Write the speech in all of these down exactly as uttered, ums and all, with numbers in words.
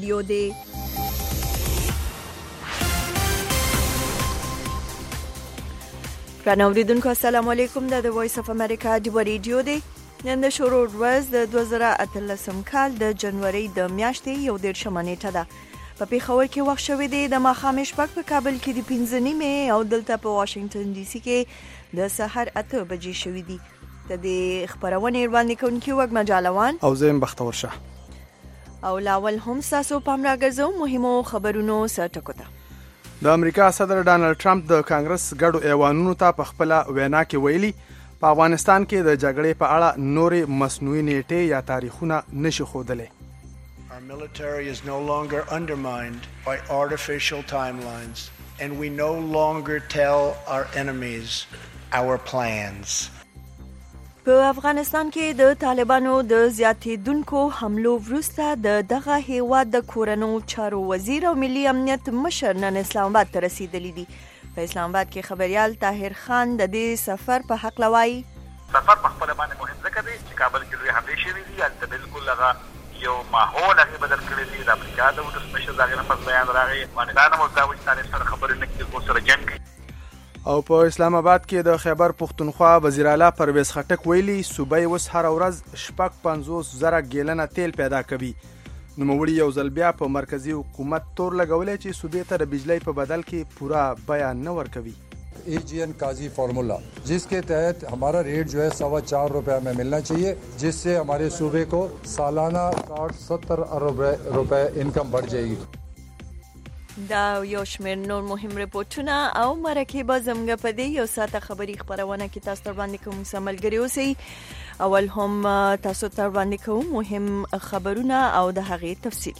ریډیو دی. ګرانو اوریدونکو السلام علیکم. د وایس اف امریکا ډیو ریډیو دی. نن د شروع ورځ د دوه زره اتلسم کال د جنوري د میاشتې یو دیرشمه نیټه ده. په پیښور کې وخت شوی دی د ماښام شپږ، په کابل کې د پنځه نیمې او دلته په واشنگټن ډي سي کې د سحر اته بجې شوی دی. د دې خبرونې وړاندې کوونکي وګ مجالوان او زم بختور شه او لاول هم تاسو پام راګرځو مهمو خبرونو سره ټکوته. د امریکا صدر ډانلډ ټرمپ د کانګرس ګډو ایوانونو ته په خپل وینا کې ویلي په افغانستان کې د جګړې په اړه نورې مصنوعي نیټې یا تاریخونه نشي ښودلی. Our military is no longer undermined by artificial timelines and we no longer tell our enemies our plans. په افغانستان کې د طالبانو د زیاتېدونکو حملو وروسته د دغه هیواد د کورنو چارو وزیر او ملي امنیت مشر نن اسلام آباد ته رسیدلی دي. په اسلام آباد کې خبريال طاهر خان د دې سفر په حق لوي. سفر په خپل باندې مهم ځکه دی چې کابل کې لوی حملې شوې دي، البته بالکل هغه یو ماحول هغه بدل کړی دی. د امریکا د ولسمشر دغه نفس بیان راغی افغانستان مو دا وایي چې سره خبرې نه کوي کو سره جنگ. او په اسلام آباد کې د خیبر پختونخوا وزیر اعلی پرویز خټک ویلي صوبای وس هر ورځ شپږ پنځوس زره ګیلنه تیل پیدا کوي. نوموړي یو ځل بیا په مرکزی حکومت تور لګولې چې صوبې ته د بجلی په بدل کې پورا بیان نه ورکوي. ای جی این Kazi formula जिसके तहत हमारा रेट जो है सवा चार रुपए में मिलना चाहिए, जिससे हमारे सूबे को सालाना साठ सत्तर अरब रुपए इनकम बढ़ जाएगी. دا یو شمېر نور مهم رپورټونه او مرکې به زموږ په دې یو ساعته خبري خبرونه کې تاسو ته وړاندې کوم سملګری اوسئ. اول هم تاسو ته وړاندې کوم مهم خبرونه او د هغې تفصیل.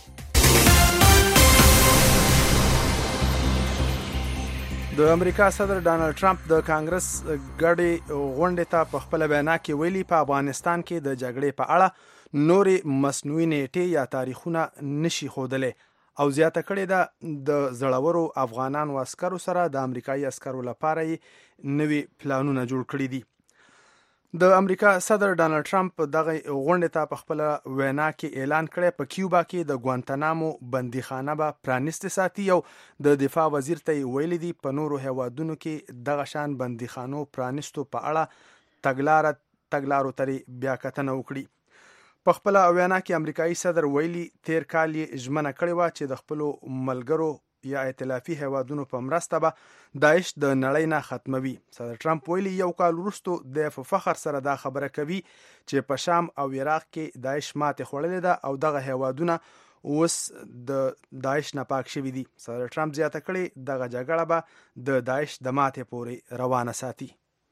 د امریکا صدر ډانلډ ټرمپ د کانګرس ګډې غونډې ته په خپل بیان کې ویلي په افغانستان کې د جګړې په اړه نورې مصنوعي نیټې یا تاریخونه نشي ښودلی او زیاته کړې ده د زړورو افغانانو عسکرو سره د امریکایي عسکرو لپاره نوي پلانونه جوړ کړي دي. د امریکا صدر ډانلډ ټرمپ دغه غونډې ته په خپل وینا کې اعلان کړی په کیوبا کې د ګوانتانامو بندیخانه به پرانیستې ساتي او د دفاع وزیر ته ویلي دي په نورو هیوادونو کې دغه شان بندیخانو پرانیستو په اړه تګلاره تګلارو ترې بیا کتنه وکړي. په خپل وینا کې امریکایي صدر ویلي تیر کال یې ژمنه کړې وه چې د خپلو ملګرو یا ائتلافي هیوادونو په مرسته به داعش د نړۍ نه ختموي. صدر ټرمپ ویلي یو کال وروسته د فخر سره دا خبره کوي چې په شام او عراق کې داعش ماتې خوړلې ده او دغه هیوادونه اوس د داعش نه پاک شوي دي. صدر ټرمپ زیاته کړې دغه جګړه به د داعش د ماتې پورې روانه ساتي.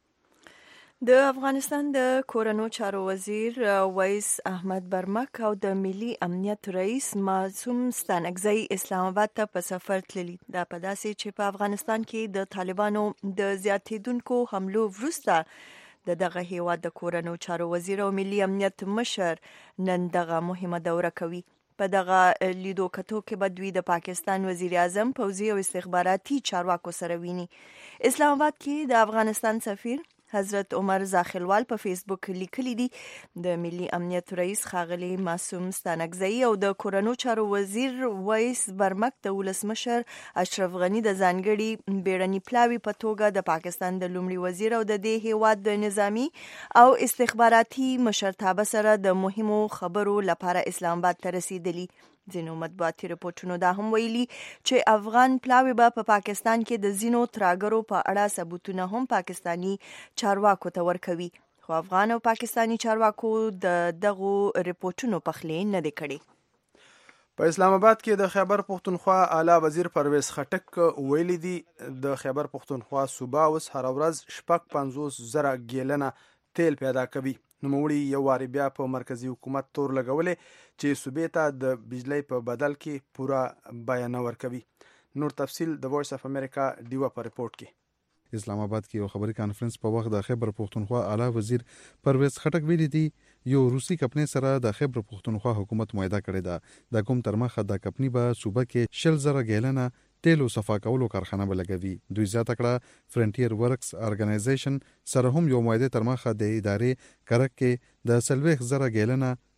د افغانستان د کورنو چارو وزیر ویس احمد برمک او د ملي امنیت رئیس معصوم ستانکزی اسلام آباد ته په سفر تللی. دا په داسې چې په افغانستان کې د طالبانو د زیاتېدونکو حملو وروسته د دغه هیواد د کورنو چارو وزیر او ملي امنیت مشر نن دغه مهمه دوره کوي. په دغه لیدو کتو کې به دوی د پاکستان وزیر اعظم پوځي او استخباراتي چارواکو سره ویني. اسلام آباد کې د افغانستان سفیر حضرت عمر زاخلوال په فیسبوک لیکلی دي د ملي امنیت رئیس ښاغلی معصوم ستانکزی او د کورنو چارو وزیر ویس برمک د ولسمشر اشرف غني د ځانګړي بیړني پلاوي په توګه د پاکستان د لومړي وزیر او د دې هیواد د نظامی او استخباراتي مشرتابه سره د مهمو خبرو لپاره اسلام آباد ته رسیدلی. ځینو مطبوعاتي رپورټونو دا هم ویلي چې افغان پلاوي به په پاکستان کې د ځینو تراګرو په اړه ثبوتونه هم پاکستانی چارواکو ته ورکوي، خو افغان او پاکستانی چارواکو د دغو رپورټونو پخلی نه دی کړی. په اسلام آباد کې د خیبر پختونخوا اعلی وزیر پرویز خټک ویلي دي د خیبر پختونخوا صوبه اوس هر ورځ شپږ پنځوس زره ګیلنه تیل پیدا کوي. نوموړي یو واري بیا په مرکزی حکومت تور لګولې چې صوبې ته د بجلی په بدل کې پورا بیان ورکوي. نور تفصیل د وایس اف امریکا ډیوا په رپورټ کې. اسلام آباد کې یو خبري کانفرنس په وخت د خیبر پختونخوا اعلی وزیر پرویز خټک ویلي دي یو روسي کمپنۍ سره د خیبر پختونخوا حکومت معاهده کړې ده. د کوم تر مخه د کمپنۍ به صوبه کې شل زره ګیلنه تیلو صفا کولو کارخانه بلګوي. دوی زیاته کړه فرنټیر ورکس ارګنایزیشن سره هم یو معاهده تر مخه د ادارې کرک کې د سلويخ زره ګیلنه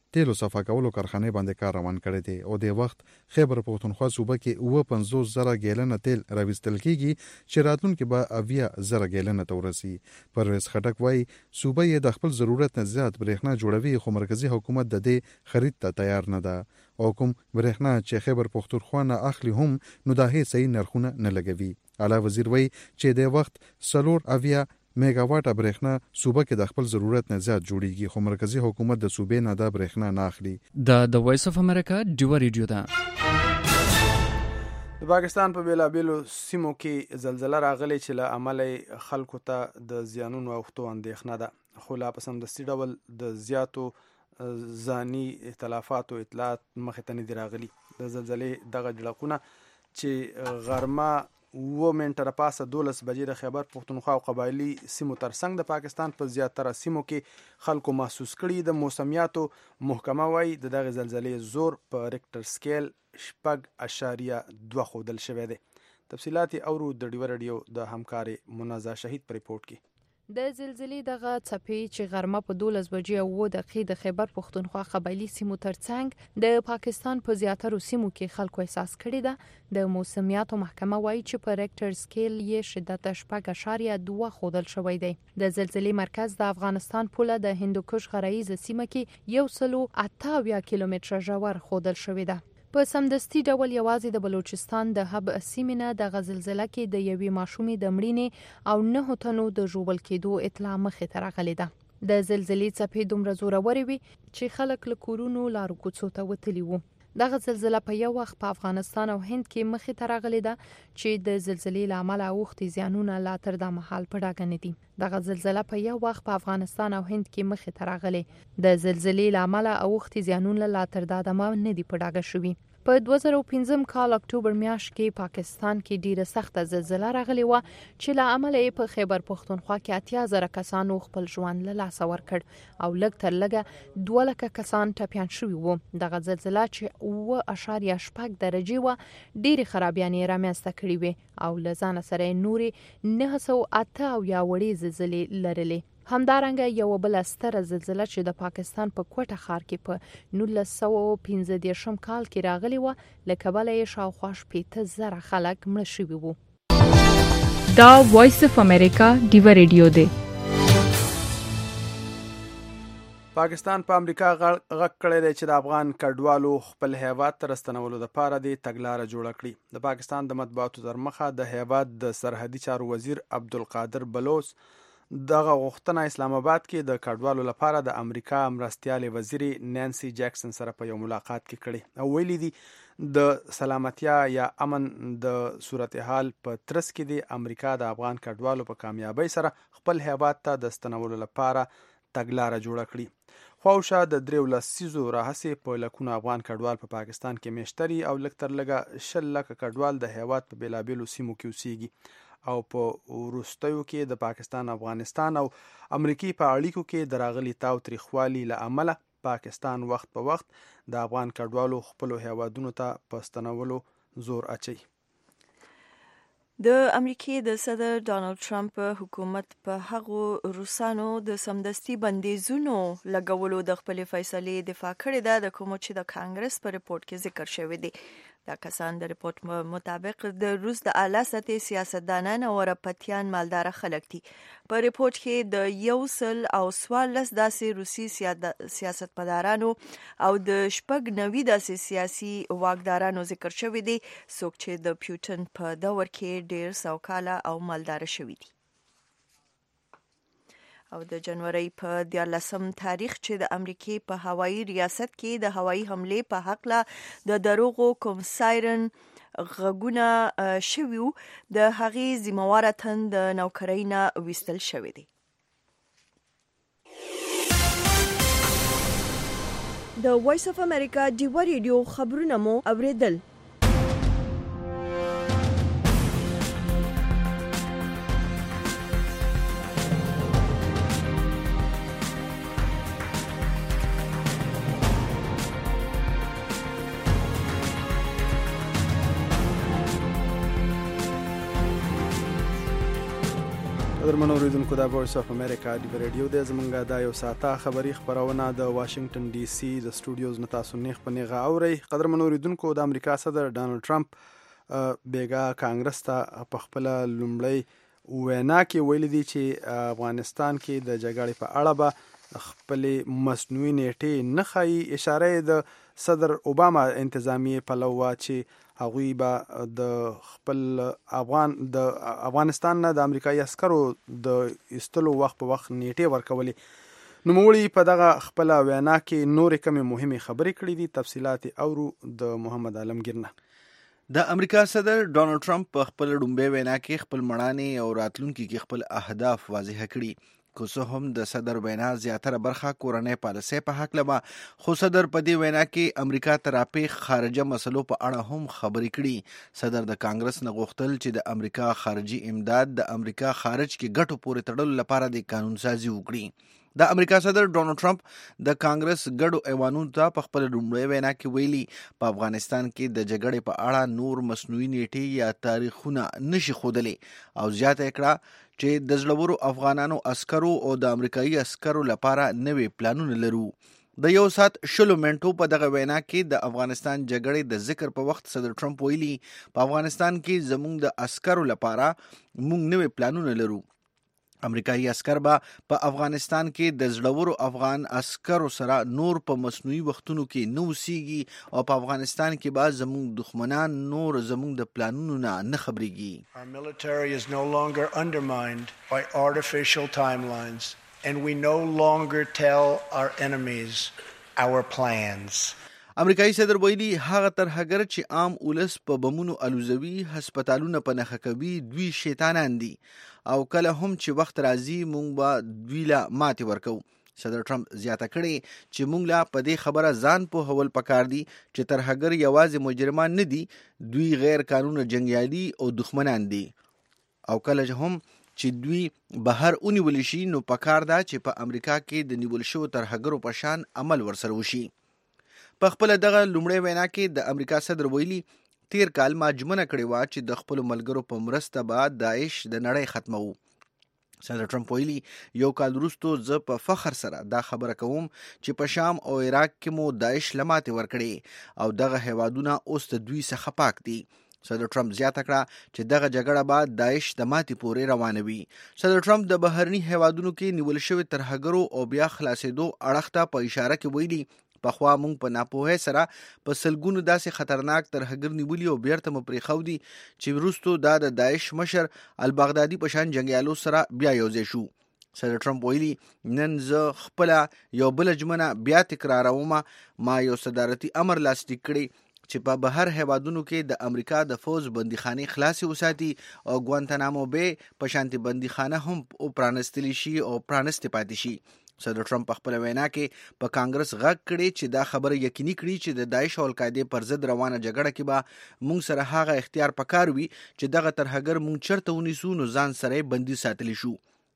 تیلو صفا کولو کارخانه باندې کار روان کړی دی او د وخت خیبر پختونخوا صوبه کې اوه پنځوس زره ګیلنه تیل راوستل کیږي چې راتلونکي به اویا زره ګیلنه ته ورسي. پرویز خټک وایي صوبه یې د خپل ضرورت نه زیات برېښنا جوړوي خو مرکزی حکومت د دې خرید ته تیار نه ده او کوم برېښنا چې خیبر پختونخوا نه اخلي هم نو دا هیڅ صحیح نرخونه نه لګوي. اعلی وزیر وایي چې د وخت سلور اویا میگا واټه برېښنا صوبه کې د خپل ضرورت نه زیات جوړیږي خو مرکزی حکومت د صوبې نه د برېښنا نه اخلي. د د وایس اف امریکا ډیو ریډیو ده. د پاکستان په بیلابیلو سیمو کې زلزلہ راغلی چې له امله خلکو ته د زیانونو اوښتو اندېښنه ده خو لا په سمدستي ډول د زیاتو ځاني اختلافاتو اطلاعات مخې ته نه دي راغلي. د زلزلې دغه جړقونه چې غرمه اوه منټه پاسه دولس بجې د خیبر پختونخوا او قبایلي سیمو ترڅنګ د پاکستان په زیاتره سیمو کې خلکو محسوس کړي. د موسمیاتو محکمه وایي د دغه زلزلې زور په ریکټر سکیل شپږ اشاریه دوه ښودل شوی دی. تفصیلات یې اورو د ډیو رادیو د همکارې منازا شهید په ریپورټ کې. د زلزلې دغه څپې چې غرمه په دولس بجې او اوه دقیقې د خیبر پختونخوا قبایلي سیمو ترڅنګ د پاکستان په زیاترو سیمو کې خلکو احساس کړي ده. د موسمیاتو محکمه وایي چې په ریکټر سکیل یې شدت شپږ اشاریه دوه ښودل شوی دی. د زلزلې مرکز د افغانستان پوله د هندوکش غرایزه سیمه کې یو سلو اته اویا کیلومتره ژور ښودل شوی ده. په سمدستي ډول یوازې د بلوچستان د هب سیمې نه د غزلزله کې د یوې ماشومې د مړینې او نه تنو د ژوبل کېدو اطلاع مخې ته راغلې ده. د زلزلې څپې دومره زورورې وي چې خلک له کورونو لارو کوڅو ته وتلي وو. دغه زلزله په یو وخت په افغانستان او هند کې مخې ته راغلې ده چې د زلزلې له امله اوښتي زیانونه لا تر دا مهال په ډاګه نه دي. دغه زلزله په یو وخت په افغانستان او هند کې مخې ته راغلې. د زلزلې له امله اوښتي زیانونه لا تر دا دمه نه دي په ډاګه شوي. په دوه زره پنځم کال اکتوبر میاشت کې پاکستان کې ډیره سخته زلزله راغلی و چې له امله یې په خیبر پختونخوا کې اتیا زره کسانو خپل ژوند له لاسه ورکړ او لږ تر لږه دوه لکه کسان ټپیان شوي وو. دغه زلزله چې اوه اشاریه شپږ درجې وه ډېرې خرابیانې رامنځته کړې وې او له ځانه سره یې نورې نهه سوه اته اویا وړې زلزلې لرلې. همدارنګه یو بل ستره زلزله چې د پاکستان په کوټه ښار کې په نولس سوه پنځه دېرشم کال کې راغلی و له کبله یې شاوخوا شپېته زره خلک مړه شوي وو. دا وایس اف امریکا ډیو ریډیو دی. پاکستان په امریکا غږ کړی دی چې د افغان کډوالو خپل هیواد ته راستنولو دپاره د تګلاره جوړه کړي. د پاکستان د مطبوعاتو تر مخه د هیواد د سرحدي چارو وزیر عبدالقادر بلوچ دغه غوښتنه اسلام آباد کې د کډوالو لپاره د امریکا مرستیالې وزیري نانسی جیکسن سره په یو ملاقات کې کړي او ویلي دي د سلامتیا یا امن د صورتحال په ترڅ کې د امریکا د افغان کډوالو په کامیابی سره خپل هیواد ته د ستنولو لپاره تګلاره جوړه کړي. خواوشا د دریو لسیزو راهیسې په لکونو افغان کډوال په پاکستان کې میشتري او لږ تر لږه شل لکه کډوال د هیواد په بیلابیلو سیمو کې اوسیږي او په وروستیو کې د پاکستان افغانستان او امریکای په اړیکو کې د راغلي تاو تریخوالي له امله پاکستان وخت په وخت د افغان کډوالو خپل هیوادونو ته په ستنولو زور اچي. د امریکای د صدر ډانلډ ټرمپ حکومت په هغو روسانو د سمدستي بندیزونو لګولو د خپل فیصلې دفاع کړې ده د کوم چې د کانګرس په ریپورت کې ذکر شوی دی. دا کسان د ریپورت مطابق د روس د اعلی سطحې سیاستدانان او رپتیان مالدار خلک دي. په ریپورت کې د یو سل او څوارلس داسې روسي سیاستمدارانو او د شپږ نوي داسې سیاسي واکدارانو ذکر شوی دی څوک چې د پیوټن په دور کې ډیر سوکاله او مالدار شوي دي. او د جنوري په دیارلسم تاریخ چې د امریکای په هوایي ریاست کې د هوایي حملې په حق له د دروغو کوم سایرن غږونه شویو د هغې ذمہواره تن د نوکرۍ نه ویستل شوی دی. د وایس اف امریکا ډیو ریډیو خبرونه مو اوریدل. قدرمنو اوریدونکو د وایس اف امریکا د ریډیو د زمونږه د یو ساعته خبری خبرونه د واشنگټن ډي سي د سټوډیوز نه تاسو نه خپنیغه اوري. قدرمنو اوریدونکو د امریکا صدر ډانلډ ټرمپ بیګا کانګرس ته په خپل لومړی وینا کې ویل دي چې افغانستان کې د جګړې په اړه به خپل مصنوعي نیټه نه خایي. اشاره د صدر اوباما انتظامی پلوه چې هغوی به د خپل افغان د افغانستان نه د امریکایي عسکرو د ایستلو وخت په وخت نیټه ورکولې. نوموړي په دغه خپل وینا کې نورې کمې مهمې خبرې کړې دي. تفصیلات اورو د محمد عالمگیر نه. د امریکا صدر ډانلډ ټرمپ په خپل ډومبه وینا کې خپل مړانې او راتلونکي کې خپل اهداف واضح کړي. کو څه هم د صدر وینا زیاتره برخه کورنۍ پالیسۍ په حق لبا، خو صدر په دې وینا کې امریکا ته راپیښ خارجه مسلو په اړه هم خبرې کړي. صدر د کانګرس نه غوښتل چې د امریکا خارجي امداد د امریکا خارج کې ګټو پورې تړلو لپاره د قانون سازي وکړي. د امریکا صدر ډانلډ ټرمپ د کانګرس ګډو ایوانونو ته په خپل لومړی وینا کې ویلي په افغانستان کې د جګړې په اړه نور مصنوعي نیټې یا تاریخونه نشي ښودلی او زیاته کړه چې د زړورو افغانانو عسکرو او د امریکایي عسکرو لپاره نوې پلانونه لرو. د یو ساعت شلو منټو په دغه وینا کې د افغانستان جګړې د ذکر په وخت صدر ټرمپ ویلي په افغانستان کې زموږ د عسکرو لپاره موږ نوې پلانونه لرو. امریکایي عسکر به په افغانستان کې د زړورو افغان عسکرو سره نور په مصنوعي وختونو کې نه اوسېږي او په افغانستان کې به زموږ دښمنان نور زموږ د پلانونو نه نه خبرېږي. Our military is no longer undermined by artificial timelines and we no longer tell our enemies our plans. امریکایي صدر ویلي هغه ترهګر چې عام ولس په بمونو الوزوي، هسپتالونه په نښه کوي، دوی شیطانان دي او کله هم چې وخت راځي مونږ به دوی له ماتې ورکو. صدر ټرمپ زیاته کړي چې مونږ له په دې خبره ځان پوهول پکار دي چې ترهګر یوازې مجرمان نه دي، دوی غیر قانوني جنګیالي او دښمنان دي او کله هم چې دوی بهر ونیول شي نو پکار ده چې په امریکا کې د نیول شوو ترهګرو په شان عمل ورسره وشي. په خپل دغه لومړی وینا کې د امریکا صدر ویلي تیر کال ما ژمنه کړې وه چې د خپلو ملګرو په مرسته به داعش د نړۍ ختموو. صدر ټرمپ ویلي یو کال وروسته زه په فخر سره دا خبره کوم چې په شام او عراق کې مو داعش له ماتې ورکړې او دغه هیوادونه اوس د دوی څخه پاک دي. صدر ټرمپ زیاته کړه چې دغه جګړه به داعش د ماتې پورې روانوي. صدر ټرمپ د بهرني هیوادونو کې نیول شوي ترهګرو او بیا خلاصېدو اړخ ته په اشاره کې ویلي پخوا مونږ په ناپوهۍ سره په سلګونو داسې خطرناک ترهګر نیولي او بیرته مو پرېښودي چې وروستو دا د داعش مشر البغدادي په شان جنګیالو سره بیا یوځای شو. صدر ټرمپ ویلي نن زه خپله یو بله ژمنه بیا تکراروم. ما یو صدارتي امر لاسلیک کړی چې په بهر هیوادونو کې د امریکا د فوز بندیخانې خلاصې وساتي او ګوانتانامو بې په شانتي بندیخانه هم پرانستلی شي او پرانستې پاتې شي. صدر ټرمپ په خپل وینا کې په کانګرس غږ کړي چې دا خبره یقیني کړي چې د داعش او القاعدې پر ضد روانه جګړه کې به موږ سره هغه اختیار پکار وي چې دغه ترهګر موږ چرته ونیسو نو ځان سره بندي ساتلی شو.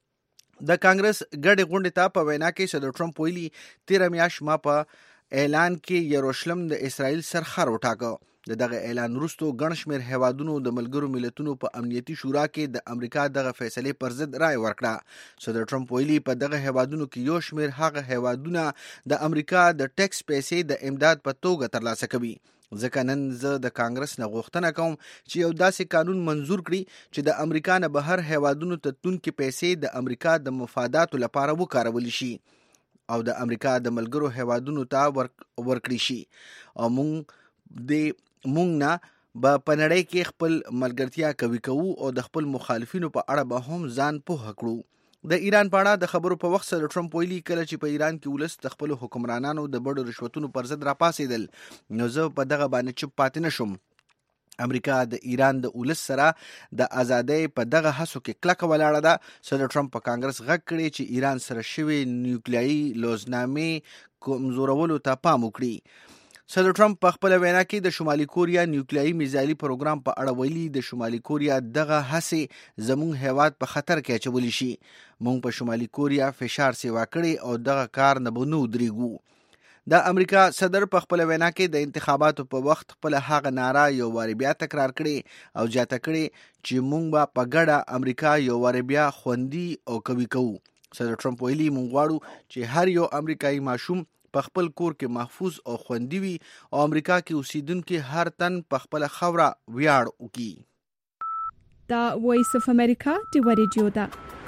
د کانګرس ګډې غونډې ته په وینا کې صدر ټرمپ ویلي تیره میاشت ما په اعلان کې یروشلم د اسرائیل سرخر وټاکه. د دغه اعلان وروسته ګڼ شمېر هیوادونو د ملګرو ملتونو په امنیتي شورا کې د امریکا دغه فیصلې پر ضد رای ورکړه. صدر ټرمپ ویلي په دغه هیوادونو کې یو شمېر هغه هیوادونه د امریکا د ټیکس پیسې د امداد په توګه ترلاسه کوي. ځکه نن زه د کانګرس نه غوښتنه کوم چې یو داسې قانون منظور کړي چې د امریکا نه بهر هیوادونو ته تلونکي پیسې د امریکا د مفاداتو لپاره وکارول شي او د امریکا د ملګرو هیوادونو ته ورکړي شي او موږ د مونږ نه به په نړۍ کې خپل ملګرتیا قوي کوو او د خپل مخالفینو په اړه به هم ځان پوهه کړو. د ایران په اړه د خبرو په وخت صدر ټرمپ ویلي کله چې په ایران کې ولس د خپلو حکمرانانو د بډو رشوتونو پر ضد راپاڅېدل نو زه په دغه باندې چوپ پاتې نه شوم. امریکا د ایران د ولس سره د ازادۍ په دغه هڅو کې کلکه ولاړه ده. صدر ټرمپ په کانګرس غږ کړي چې ایران سره شوي نیوکلیایي لوزنامې کمزورولو ته پام وکړي. صدر ټرمپ په خپل وینا کې د شمالي کوریا نیوکلیایي میزایلي پروګرام په اړه ویلي د شمالي کوریا دغه هڅې زموږ هیواد په خطر کې اچولی شي. موږ په شمالي کوریا فشار سیوا کړی او دغه کار نه به نه ودرېږو. د امریکا صدر په خپل وینا کې د انتخاباتو په وخت خپل هغه ناره یو واری بیا تکرار کړي او جاته کړي چې مونږ به په ګډه امریکا یو واری بیا خوندي او قوي کوو. صدر ټرمپ ویلي مونږ غواړو چې هر یو امریکایي ماشوم په خپل کور کې محفوظ او خوندي وي او امریکا کې اوسیدونکي هر تن په خپل خوره ویاړ وکړي. دا وایس اف امریکا دی ریډیو ده.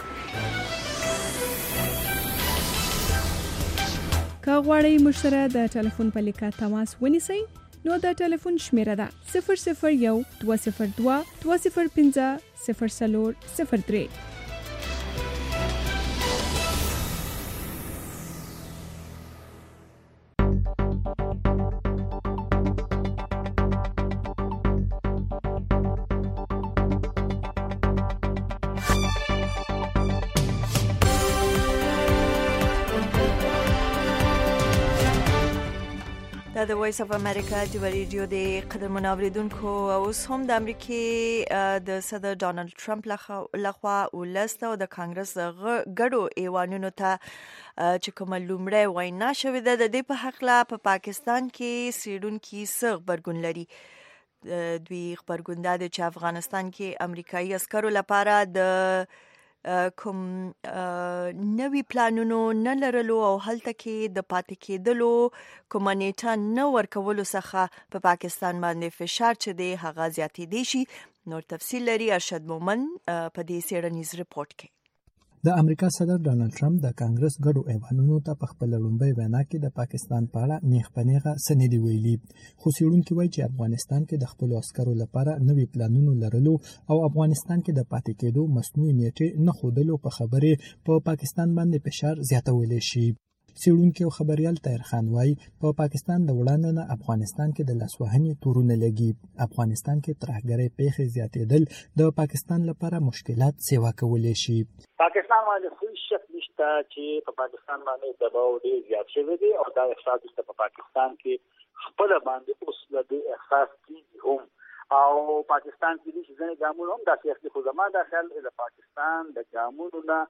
که غواړئ موږ سره د ټلیفون په لیکه تماس ونیسئ نو د ټلیفون شمیره ده صفر صفر یو دوه صفر دوه دوه صفر پنځه صفر څلور صفر درې. دا د وایس اف امریکا د ریډیو د قدرمن اوریدونکو اوس هم د امریکای د صدر ډانلډ ټرمپ لخوا ولست او د کانګرس غړو ایوانونو ته چې کوم لومړی وینا شوې ده د دې په حق لا په پاکستان کې سیډونکو څه خبرګون لري. دوی خبرګون ده چې افغانستان کې امریکایي عسکرو لپاره د کوم نوی پلانونو نه لرلو او هلته کې د پاتې کېدلو کوم نیټه نه ورکولو څخه په پاکستان باندې فشار چې دی هغه زیاتېدی شي. نور تفصیل لري ارشد مومن په دې څېړنیز ریپورت کې. د امریکا صدر ډانلډ ټرمپ د کانګرس غړو ایوانونو ته په خپل لومړی وینا کې د پاکستان په اړه نیغ په نیغه سندې ویلي، خو څېړونکي وایي چې افغانستان کې د خپل عسکرو لپاره نوي پلانونه لرلو او افغانستان کې د پاتې کېدو مصنوعي نیټې نه ښودلو په خبرې په پاکستان باندې فشار زیاتولی شي. څېړونکي او خبريال طاهر خان وایي په پاکستان د وړاندې نه افغانستان کې د لاسوهنې تورونه لګي. افغانستان کې ترهګرۍ پیښې زیاتېدل د پاکستان لپاره مشکلات سیوا کولی شي. پاکستان باندې خو شک نشته چې په پاکستان باندې دباو ډېر زیات شوی دی او دا احساس چې په پاکستان کې خپل باندې اوس د دې احساس کیږي هم او پاکستان کې د ځینې ګامونو هم داسې اخلي، خو زما د خیال د پاکستان د ګامونو نه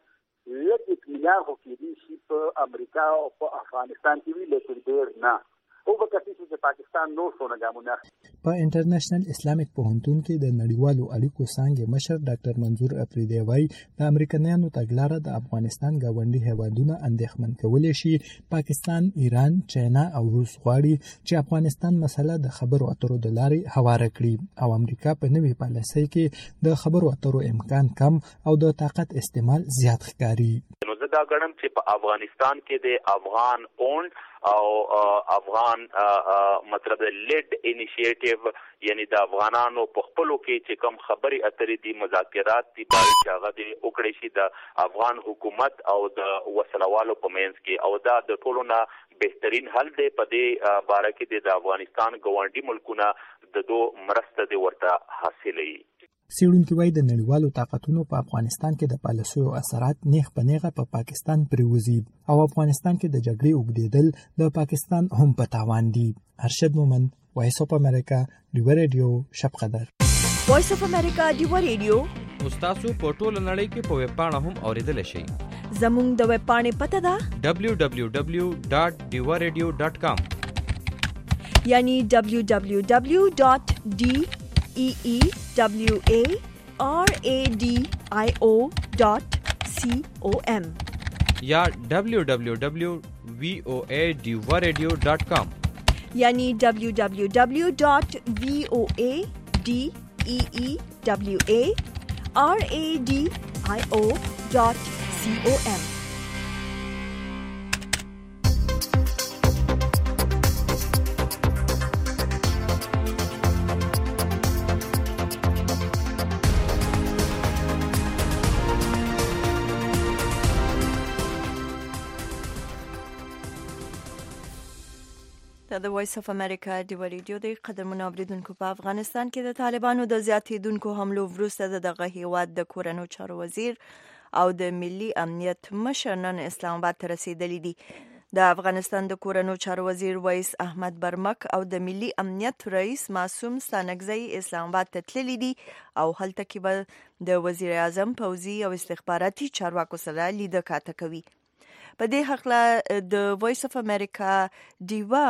لږ اطمینان خو کېدی شي په امریکا او په افغانستان کې وي، لیکن ډېر نه. او په کسي چې پاکستان نور څونه ګامونه په انټرنیشنل اسلامیک پوهنتون کې د نړیوالو اړیکو څانګې مشر ډاکټر منظور افریدی وایي د امریکایانو تګلاره د افغانستان ګاونډي هیوادونه اندېښمن کولی شي. پاکستان، ایران، چاینا او روس غواړي چې افغانستان مسله د خبرو اترو د لارې هواره کړي او امریکا په نوې پالیسۍ کې د خبرو اترو امکان کم او د طاقت استعمال زیات ښکاري. نو زه دا ګڼم چې په افغانستان کې د افغان اونډ او افغان مطلب لیډ انیشیټیو یعنی د افغانانو په خپلو کې چې کوم خبري اترې دي مذاکرات دي باید چې هغه د وکړي شي د افغان حکومت او د وسلوالو په منځ کې او دا د ټولو نه بهترین حل دی. په دې باره کې د افغانستان ګاونډي ملکونه د دو مرسته دی ورته حاصلوي. څېړونکي وایي د نړیوالو طاقتونو په افغانستان کې د پالیسیو اثرات نیغ په نیغه په پاکستان پرېوځي او افغانستان کې د جګړې اوږدېدل د پاکستان هم په تاوان دي. ارشد مومن، وایس اف امریکا، ډیو ریډیو، شب قدر. وایس اف امریکا ډیو ریډیو تاسو په ټوله نړۍ کې په ویب پاڼه هم اوریدل شئ. زموږ د ویب پاڼې پته ده دبلیو دبلیو دبلیو ډاټ ډیو ریډیو ډاټ کام یعنی دبلیو دبلیو دبلیو ډاټ ډی ای ای ڈبلیو اے آر اے ڈی آئی او ڈاٹ سی او ایم یا ڈبلیو ڈبلیو ڈبلیو وی او اے ڈیوا ریڈیو ڈاٹ کام یعنی ڈبلیو ڈبلیو ڈبلیو ڈاٹ وی او اے ڈی ای ای ڈبلیو اے آر اے ڈی آئی او ڈاٹ سی او ایم. د وایس اف امریکا د ریډیو د قدرمن اوریدونکو په افغانستان کې د طالبانو د زیاتېدونکو حملو وروسته دغه هیواد د کورنو چارو وزیر او د ملي امنیت مشر نن اسلام آباد ته رسیدلی دي. د افغانستان د کورنو چارو وزیر ویس احمد برمک او د ملي امنیت رئیس معصوم ستانکزی اسلام آباد ته تللی دي او هلته کې به د وزیر اعظم پوځي او استخباراتي چارواکو سره لیده کاته کوي. په دې حق د وایس اف امریکا ډیوا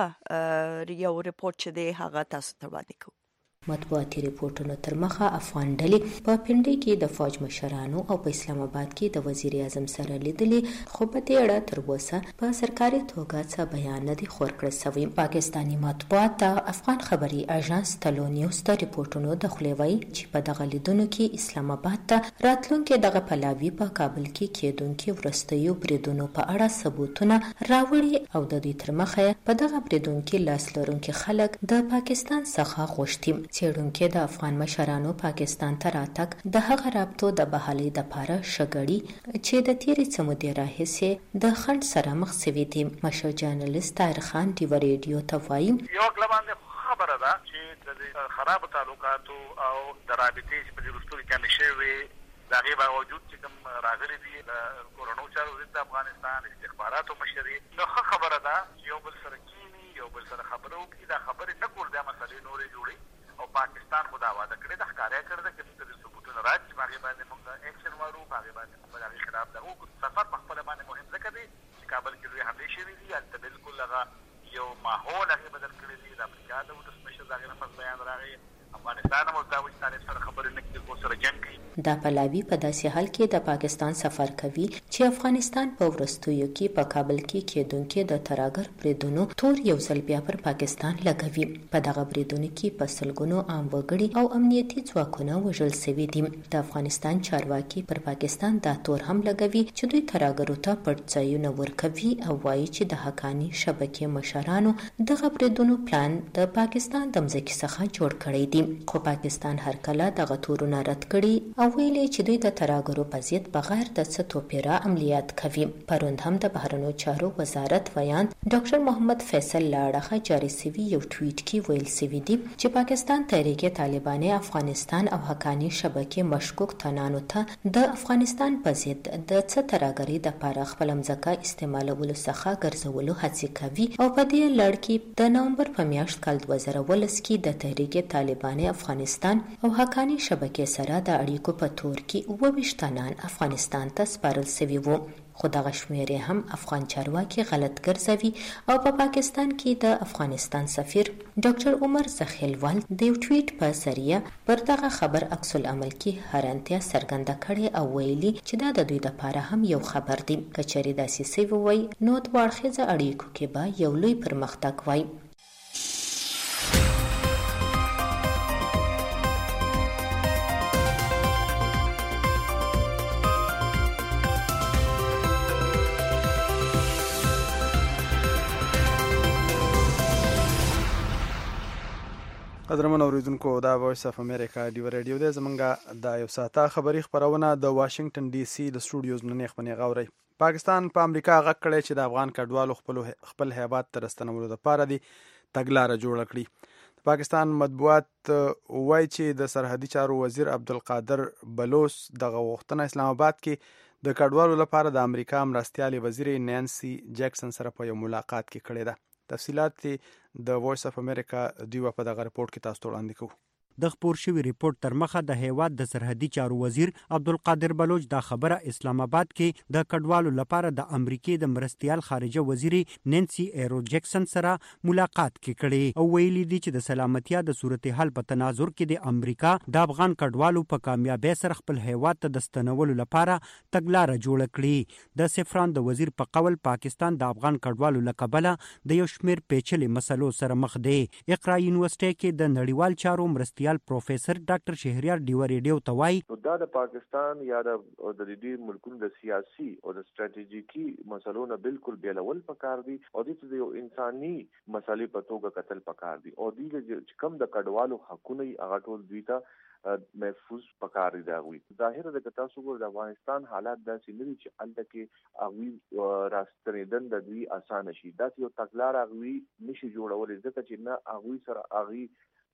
یو ریپورت چې دی هغه تاسو ته وړاندې کوو. مطبوعاتي ریپورتونو تر مخه افغان ډلې په پنډي کې د فوج مشرانو او په اسلام آباد کې د وزیر اعظم سره لیدلې، خو په دې اړه تر اوسه په سرکاري توګه څه بیان نه دی خور کړی شوی. پاکستاني مطبوعات د افغان خبري اژانس تلو نیوز د ریپورتونو د خولې وایي چې په دغه لیدونو کې اسلام آباد ته راتلونکي دغه پلاوي په کابل کې کېدونکي وروستیو بریدونو په اړه ثبوتونه راوړي او د دوی تر مخه په دغه بریدونو کې لاس لرونکي خلک د پاکستان څخه غوښتي. څېړونکي د افغان مشرانو پاکستان ته راتګ د هغه رابطو د بحالۍ دپاره شګړي چې د تېرې څه مودې راهیسې د خنډ سره مخ سوي دي. مشر جرنالست طاهر خان ډیوه ریډیو ته وایي یو کله باندې خبره ده چې د خراب تعلقاتو او د رابطې چې په دې وروستیو کې کمې شوې د هغې باوجود چې کوم راغلي دي د کورنو چارو ضد د افغانستان استخباراتو مشري، نو ښه خبره ده چې یو بل سره کینی، یو بل سره خبره وکړي. دا خبرې نه کول دا مسلې نورې جوړي او پاکستان خو دا وعده کړې ده، ښکاره یې کړې ده چې موږ ته ثبوتونه راځي، په هغې باندې موږ اکشن وارو، په هغې باندې موږ د هغې خلاف دغه وکړو. سفر په خپله باندې مهم ځکه دی چې کابل کې لوی حملې شوي دي، هلته بلکل هغه یو ماحول هغې بدل کړی دی. د امریکا د ولسمشر د هغې نه پس بیان راغی، افغانستان هم اوس دا وایي چې طالب سره خبرې نه کړي، خو سره جنګ کوي. دا پلاوي په داسې حال کې د پاکستان سفر کوي چې افغانستان په وروستیو کې په کابل کې کېدونکي د ترهګر بریدونو تور یو ځل بیا پر پاکستان لګوي. په دغه بریدونو کې په سلګونو عام وګړي او امنیتي ځواکونه وژل شوي دي. د افغانستان چارواکي پر پاکستان دا تور هم لګوي چې دوی ترهګرو ته پټ ځایونه ورکوي او وایي چې د حقاني شبکې مشرانو دغه بریدونو پلان د پاکستان د مځکې څخه جوړ کړی دی. خو پاکستان هر کله دغه تورونه رد کړي او ویلي چې دوی د ترهګرو په ضد بغیر د څه توپیره عملیات کوي. پروند هم د بهرنیو چارو وزارت ویان ډاکټر محمد فیصل لاړه جاری سوي یو ټویټ کې ویل سوي دي چې پاکستان تحریک طالبان افغانستان او حقاني شبکې مشکوک تنانو ته د افغانستان په ضد د څه ترهګرۍ دپاره خپل مځکه استعمالولو څخه ګرځولو هڅې کوي او په دې لړ کې د نومبر په میاشت کال دوه زره ولس کې د تحریک طالبان افغانستان او حقاني شبکې سره د اړیکو په تور کې اووه ویشت تنان افغانستان ته سپارل سوي وو. خو دغه شمېرې هم افغان چارواکي غلط ګرځوي او په پا پاکستان کې د افغانستان سفیر ډاکټر عمر زخیلوال د یو ټویټ په ذریعه پر دغه خبر عکس العمل کې حیرانتیا څرګنده کړې او ویلي چې دا د دوی دپاره هم یو خبر دی. که چېرې داسې سوي وای نو د اړخیزه اړیکو کې به یو لوی پرمختګ وای. قدرمن اوریدونکو دا وایس اف امریکا ډیو ریډیو دی. زمونږ د یو ساعته خبري خبرونه د واشنگټن ډي سي د سټوډیوز نه خپنې غوړي. پاکستان په امریکا غږ کړی چې د افغان کډوالو خپل خپل هیواد ته راستنولو لپاره دی تګلاره جوړه کړي. پاکستان مطبوعات وایي چې د سرحدي چارو وزیر عبدالقادر بلوچ دغه وختونه اسلام آباد کې د کډوالو لپاره د امریکا مرستیالي وزیر نانسي جیکسن سره په یو ملاقات کې کړی ده. تفصیلات د وایس اف امریکا دیو په دغه رپورت کې تاسو ته وړاندې کوو. د خپور شوی ریپورت تر مخه د هیواد د سرحدي چارو وزیر عبدالقادر بلوچ دا خبره اسلام آباد کې د کډوالو لپاره د امریکای د مرستیال خارجه وزیر نانسي ایرو جیکسن سره ملاقات کې کړي او ویلي دي چې د سلامتیا د صورتحال په تناظر کې د امریکا د افغان کډوالو په کامیابی سره خپل هیواد ته د ستنولو لپاره تګلاره جوړه کړي. د سفران د وزیر په قول پاکستان د افغان کډوالو لقبله د یو شمیر پیچلي مسلو سره مخ دی. اقرا یونیورسيټي کې د نړیوال چارو مرستیال پروفیسر ډاکټر شهریار ډیو ریډیو ته وایي دا د پاکستان یا د دې ملکونو د سیاسي او د ستراتیژیکي مسلو نه بالکل بیلول پکار دي او د یو انساني مسلې په توګه قتل پکار دي او د کم د کډوالو حقونه هغه ټول دوی ته محفوظ پکار دی. غوي ظاهر د تاسو ګور د افغانستان حالات داسې نه دي چې الته کې اغوي راستنیدل د دوی اسانه شي. دا یو تګلار اغوي نشي جوړول ځکه چې نه اغوي سره اغوي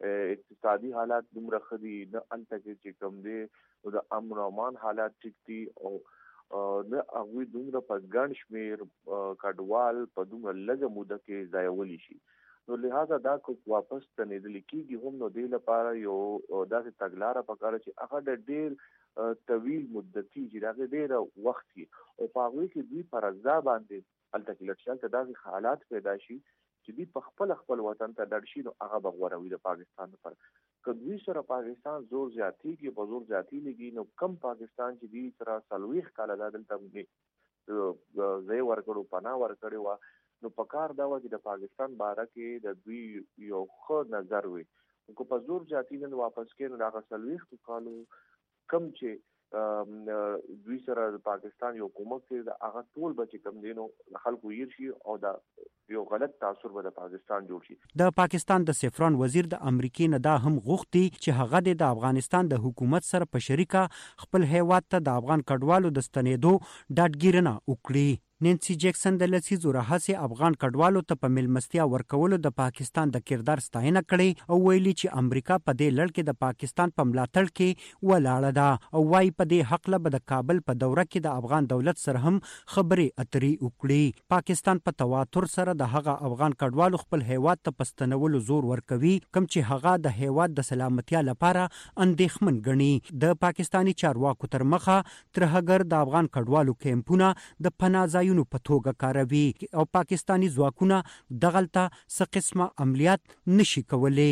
اقتصادي حالات دومره خدي نه الته کې چې کوم دي د امن او امان حالات ټیک دي او نه هغوی دومره په ګڼ شمېر کډوال په دومره لږه موده کې ځایولی شي. نو لہذا دا کو واپس ستنېدل کېږي هم نو دې لپاره یو داسې تګلاره پکار چې هغه د ډېر طویل مدتي چې دا ډېر وخت او په هغه کې دوی پر ځا باندې الته کې لټشل ته داسې حالات پیدا شي چې دوی په خپل خپل وطن ته ډړ شي نو هغه بغوروي د پاکستان پر کدوې سره پاکستان زور زیاتی کې په زور زیاتی لګي نو کم پاکستان چې دوی سره سلويخ کاله دلته زې ورکړو پناه ورکړو نو په کار دا و چې د پاکستان باره کې د دوی یو خو نظر وي کو په زور زیاتی نن واپس کې نو هغه سلويخ کالو کم چې دوی سره د پاکستان یو حکومت کې د هغه ټول بچ کم دینو خلکو ير شي او دا یو غلط تاثر به د پاکستان جوړ شي. د پاکستان د سفران وزیر د امریکای نه دا هم غوښتي چې هغه د افغانستان د حکومت سره په شریکه خپل هیواد ته د افغان کډوالو د ستنېدو ډاډګیرنه وکړي. نینسی جیکسن د لسیزو راهسې افغان کډوالو ته په ملمستیا ورکولو د پاکستان د کردار ستاینه کړې او ویلي چې امریکا په دې لړ کې د پاکستان په ملاتړ کې ولاړه ده او وايي په دې حق له د کابل په دوره کې د افغان دولت سره هم خبرې اترې وکړي. پاکستان په تواتر سره د هغه افغان کډوالو خپل هیواد ته پستنولو زور ورکوي کوم چې هغه د هیواد د سلامتیا لپاره اندېښمن ګڼي. د پاکستانی چارواکو تر مخه ترهګر د افغان کډوالو کیمپونه د پناه نو په توګه کاروي او پاکستانی ځواکونه دغلته څه قسمه عملیات نشي کولای.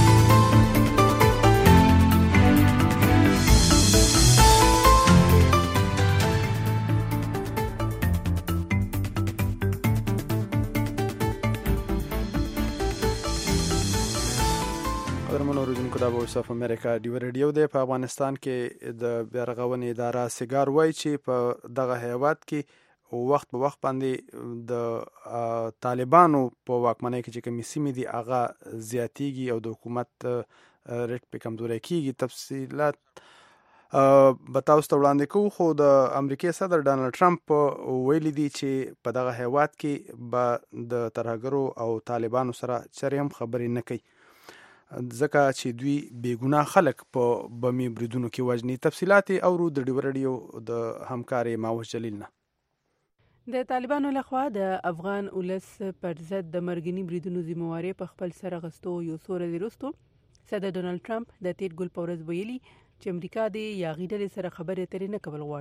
قدرمنو اوریدونکو دا وایس اف امریکا ډیو ریډیو دی. په افغانستان کې د بیارغونې اداره سیګار وایي چې په دغه هیواد کې وخت په وخت باندې د طالبانو په واکمنۍ کې چې کومې سیمې دي هغه زیاتیږي او د حکومت ریټ په کمزوري کیږي. تفصیلات به تاسو ته وړاندې کوو خو د امریکای صدر ډانلډ ټرمپ ویلي دي چې په دغه هیواد کې به د ترهګرو او طالبانو سره چرې هم خبرې نه کوي ځکه چې دوی بېګناه خلک په بمي بریدونو کې وژني. تفصیلات اورو د ډیو ریډیو د همکاري ماوش جلیل نه. د طالبانو لخوا د افغان ولس پر ضد د مرګني بریدونو ذمہواري په خپل سر غستو یو څو ورځې وروسته صدر ډونالد ټرمپ د تیر ګل په ورځ ویلي چې امریکا د یاغي ډلې سره خبرې اترې نه کول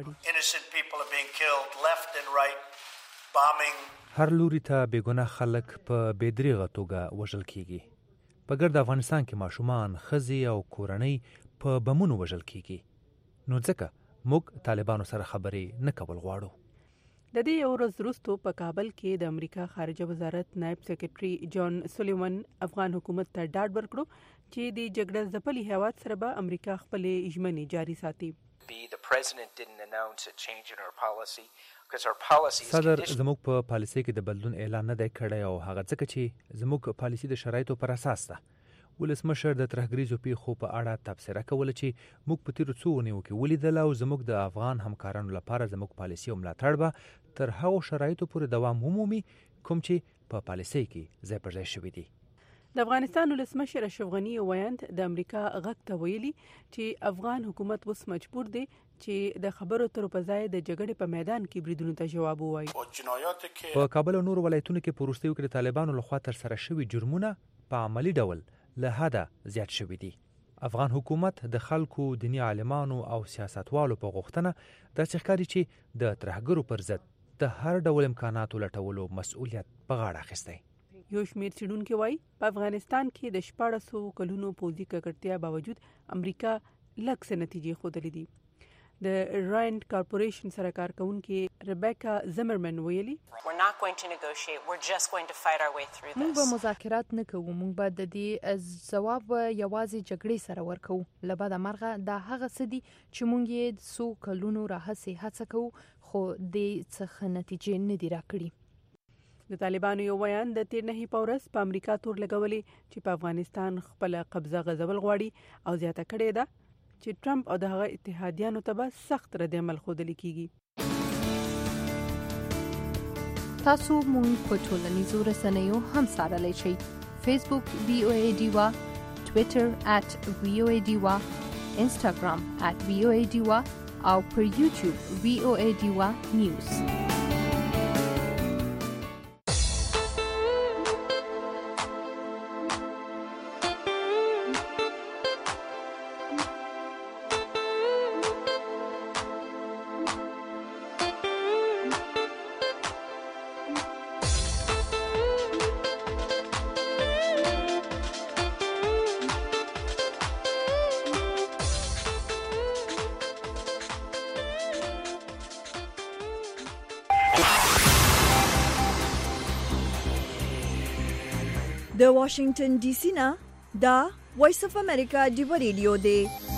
غواړي. هر لوري ته بېګناه خلک په بېدریغه توګه وژل کیږي. په ګرد افغانستان کې ماشومان، ښځې او کورنۍ په بمونو وژل کیږي. نو ځکه موږ طالبانو سره خبرې نه کول غواړو. د دې یو ورځ وروسته په کابل کې د امریکا خارجه وزارت نائب سیکریټري جان سولیوان افغان حکومت ته ډاډ ورکړو چې د جګړه ځپلي هیواد سره به امریکا خپلې ژمنې جاري ساتي. صدر زموږ په پالیسۍ کې د بدلون اعلان نه دی کړی او هغه ځکه چې زموږ پالیسي د شرایطو پر اساس ده. ولسمشر د ترهګریزو پیښو په اړه تبصره کوله چې موږ په تیرو څو اونیو کې ولیدل او زموږ د افغان همکارانو لپاره زموږ پالیسي او ملاتړ به تر هغو شرایطو پورې دوام ومومي کوم چې په پالیسۍ کې ځای پر ځای شوي دي. د افغانستان ولسمشر اشرف غني ویاند د امریکا غږ ته ویلي چې افغان حکومت اوس مجبور دی چې د خبرو تر په ځای د جګړې په میدان کې بریدونو ته جواب ووایي. په کابل او نورو ولایتونو کې په وروستیو کې د طالبانو لخوا تر سره شوي جرمونه په عملی ډول له حده زیات شوي دي. افغان حکومت د خلکو، دیني عالمانو او سیاستوالو په غوښتنه داسې ښکاري چې د ترهګرو پر ضد د هر ډول امکاناتو لټولو مسؤلیت په غاړه اخیستی. یو شمېر څېړونکي وایي په افغانستان کې د شپاړسو کلونو پوځي ککړتیا باوجود امریکا لږ څه نتیجې ښودلې دي. د راینډ کارپوریشن سره کارکونکي ربیکا زمرمن ویلي موږ به مذاکرات نه کوو، موږ به د دې ځواب یوازې جګړې سره ورکوو. له بده مرغه دا هغه څه دي چې موږ یې څو کلونو راهیسې هڅه کوو خو دې څخه نتیجې نه دي راکړي. د طالبانو یو ویان د تیر نهي په ورځ په امریکا تور لګولې چې په افغانستان خپل قبضه غځول غواړي او زیاته کړې ده چې ټرمپ او د هغه اتحادیانو ته به سخت رد عمل ښودل کیږي. تاسو مونږ په ټولنیزو رسنیو هم څارلی شئ. فیسبوک وی او ای ډیوا، ټویټر ات وی او ای ډیوا، انسټاګرام ات وی او ای ډیوا او پر یوټیوب وی او ای ډیوا نیوز. د واشنگټن ډي سي نه دا وایس اف امریکا ډیو ریډیو دی.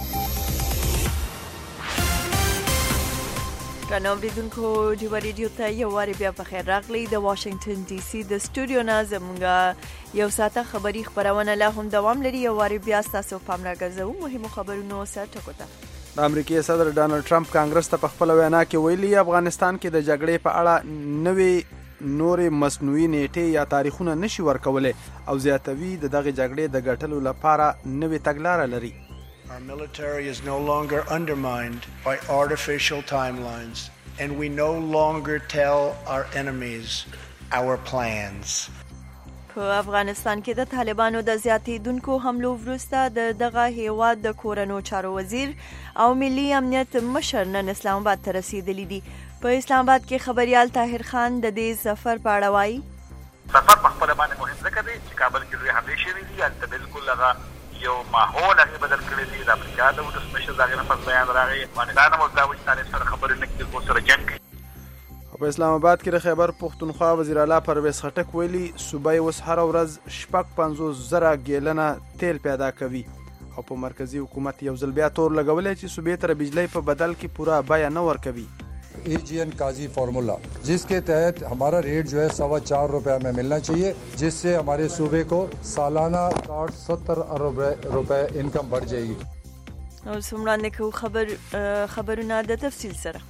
رانو بریدونکو ډیو ریډیو ته یو واری بیا په خیر راغلی. د واشنگټن ډي سي د سټوډیو نه زمونږ یو ساعته خبری خبرونه لا هم دوام لري. یو واری بیا تاسو پام راګرځو مهمو خبرونو سره ټکو ته. د امریکای صدر ډانلډ ټرمپ کانګرس ته په خپل وینا کې ویلي افغانستان کې د جګړې په اړه نوې نورې مصنوعي نیټې یا تاریخونه نشي ورکولای او زیاتوي د دغه جګړې د ګټلو لپاره نوې تګلاره لري. Our military is no longer undermined by artificial timelines, and we no longer tell our enemies our plans. په افغانستان کې د طالبانو د زیاتېدونکو حملو وروسته د دغه هیواد د کورنو چارو وزیر او ملي امنیت مشر نن اسلام آباد ته رسیدلی دي. په اسلام آباد کې خبريال طاهر خان د دې سفر په اړه وایي. سفر په خپل باندې مهم ځکه دی چې کابل کې لوی حملې شوې دي. هلته بالکل هغه یو ماحول هغې بدل کړی دی. د امریکا د ولسمشر د هغې نه پس بیان راغی افغانستان هم اوس دا وایي چې طالب سره خبرې نه کړي خو سره جنګ کوي. په اسلام آباد کې د خیبر پښتونخوا وزیر اعلی پرویز خټک ویلي صوبه اوس هر ورځ شپږ پنځوس زره ګیلنه تیل پیدا کوي او په مرکزی حکومت یو ځل بیا تور لګولی چې صوبې ته بجلی په بدل کې پورا بیه نه ورکوي. A G N Kazi formula जिसके तहत हमारा रेट जो है सवा चार रुपए में मिलना चाहिए, जिससे हमारे सूबे को सालाना साठ सत्तर अरब रुपए इनकम बढ़ जाएगी. और सुमरान को खबर खबरना द तफसील सरा.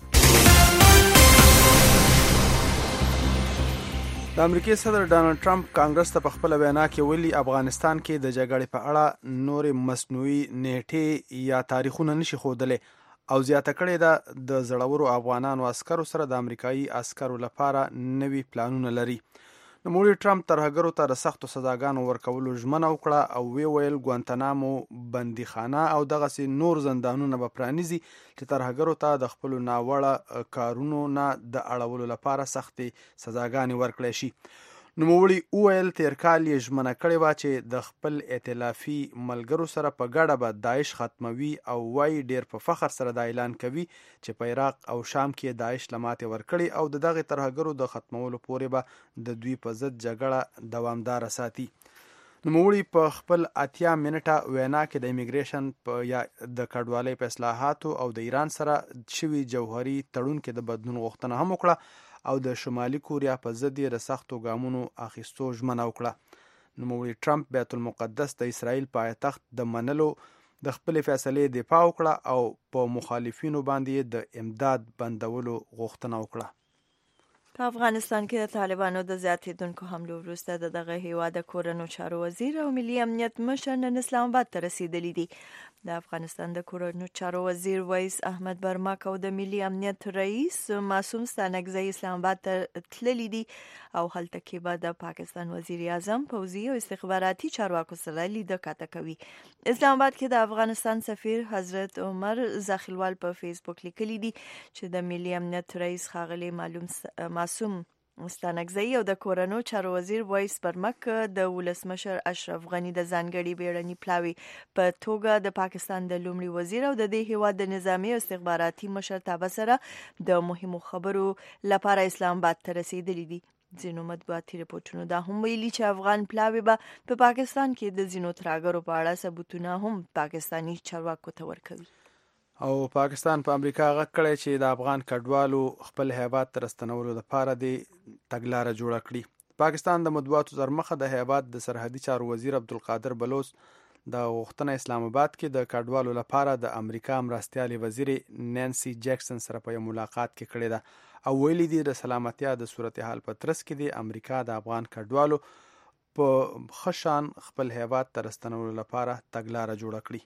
د امریکای صدر ډانلډ ټرمپ کانګرس ته په خپل وینا کې ویلي افغانستان کې د جګړې په اړه نورې مصنوعي نیټې یا تاریخونه نشي ښودلی او زیاته کړې ده د زړورو افغانانو عسکرو سره د امریکایي عسکرو لپاره نوي پلانونه لري. نوموړي ټرمپ ترهګرو ته د سختو سزاګانو ورکولو ژمنه وکړه او وی ویل ګوانتانامو بندیخانه او دغسې نور زندانونه به پرانیزي چې ترهګرو ته د خپلو ناوړه کارونو نه د اړولو لپاره سختې سزاګانې ورکړی شي. نوموړي وویل تیر کال یې ژمنه کړې وه چې د خپل ائتلافي ملګرو سره په ګډه به داعش ختموي او وایي ډیر په فخر سره دا اعلان کوي چې په عراق او شام کې داعش له ماتې ورکړي او د دغې ترهګرو د ختمولو پورې به د دوی په ضد جګړه دوامداره ساتي. نوموړي په خپل اتیا منټه وینا کې د امیګریشن په یا د کډوالۍ په اصلاحاتو او د ایران سره شوي جوهري تړون کې د بدلون غوښتنه هم وکړه او د شمالي کوریا په ضد یې د سختو ګامونو اخیستو ژمنه وکړه. نوموړي ټرمپ بیت المقدس د اسرائیل پایتخت د منلو د خپلې فیصلې دفاع وکړه او په مخالفینو باندې د امداد بندولو غوښتنه وکړه. په افغانستان کې د طالبانو د زیاتېدونکو حملو وروسته د دغه هیواد د کورنو چارو وزیر او ملي امنیت مشر نن اسلام آباد ته رسیدلی دي. د افغانستان د کورنو چارو وزیر ویس احمد برمک او د ملي امنیت رئیس معصوم ستانکزی اسلام آباد ته تللی دي او هلته کې به د پاکستان وزیر اعظم پوځي او استخباراتي چارواکو سره لیدنه کاته کوي. اسلام آباد کې د افغانستان سفیر حضرت عمر زاخیلوال په فیسبوک لیکلی دي چې د ملي امنیت رئیس ښاغلی معلوم معصوم ستانکزی او د کورنو چارو وزیر ویس برمک د ولسمشر اشرف غنی د ځانګړي بیړني پلاوي په توګه د پاکستان د لومړي وزیر او د دې هیواد د نظامی او استخباراتي مشر تابع سره د مهمو خبرو لپاره اسلام آباد ته رسیدلی دي. ځینو مطبوعاتي رپورټونو دا هم ویلي چې افغان پلاوي به په پا پاکستان کې د ځینو ترهګرو په اړه ثبوتونه هم پاکستاني چارواکو ته ورکوي. او پاکستان په امریکا غږ کړی چې د افغان کډوالو خپل هیواد ته راستنولو لپاره د تګلاره جوړه کړي. پاکستان د مطبوعاتو تر مخه د هیواد د سرحدي چارو وزیر عبدالقادر بلوچ د غوښتنه اسلام آباد کې د کډوالو لپاره د امریکا مرستیالي وزیر نانسي جیکسن سره په یو ملاقات کې کړې ده او ویلي دي د سلامتیا د صورتحال په ترڅ کې د امریکا د افغان کډوالو په ښه شان خپل هیواد ته راستنولو لپاره تګلاره جوړه کړي.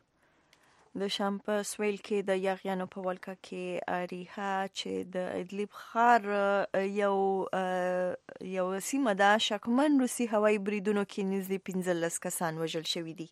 د شام په سویل کې د یاغیانو په ولکه کې اریحا چې د ادلیب ښار یو یو سیمه ده شکمن روسي هوایي بریدونو کې نږدې پنځلس کسان وژل شوي دي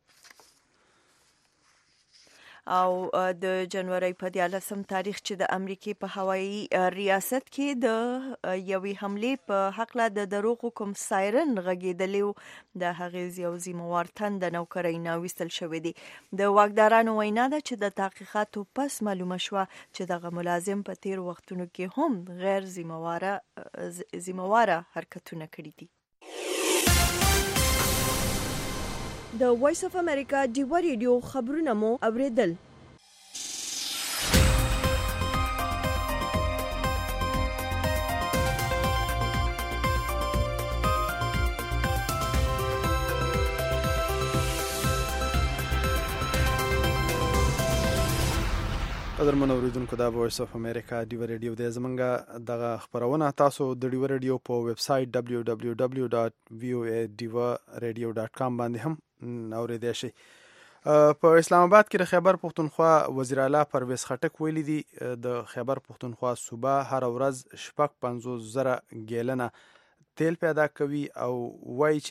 او د جنوري په دیارلسم تاریخ چې د امریکای په هوایي ریاست کې د یوې حملې په حق له د دروغو کوم سایرن غږېدلی د هغې یو ذمهوار تن د نوکرۍ نه ویستل شوی دی. د واکدارانو وینا ده چې د تحقیقاتو پس معلومه شوه چې دغه ملازم په تیر وختونو کې هم غیر ذمهواره ذمهواره حرکتونه کړي دي. د وایس اف امریکا ډیوا ریډیو خبرونه مو اوریدل. قدرمن اوریدونکو دا وایس اف امریکا ډیوا ریډیو د زمونږه دغه خبرونه تاسو د ډیوا ریډیو په ویب سټ دبلیو دبلیو دبلیو ډاټ وی او ای ډیوا ریډیو ډاټ کام باندې هم اوریدئ شئ. په اسلام آباد کې د خیبر پښتونخوا وزیر اعلی پرویز خټک ویلي دي د خیبر پښتونخوا صوبه هر ورځ شپږ پنځوس زره ګیلنه تیل پیدا کوي او وایي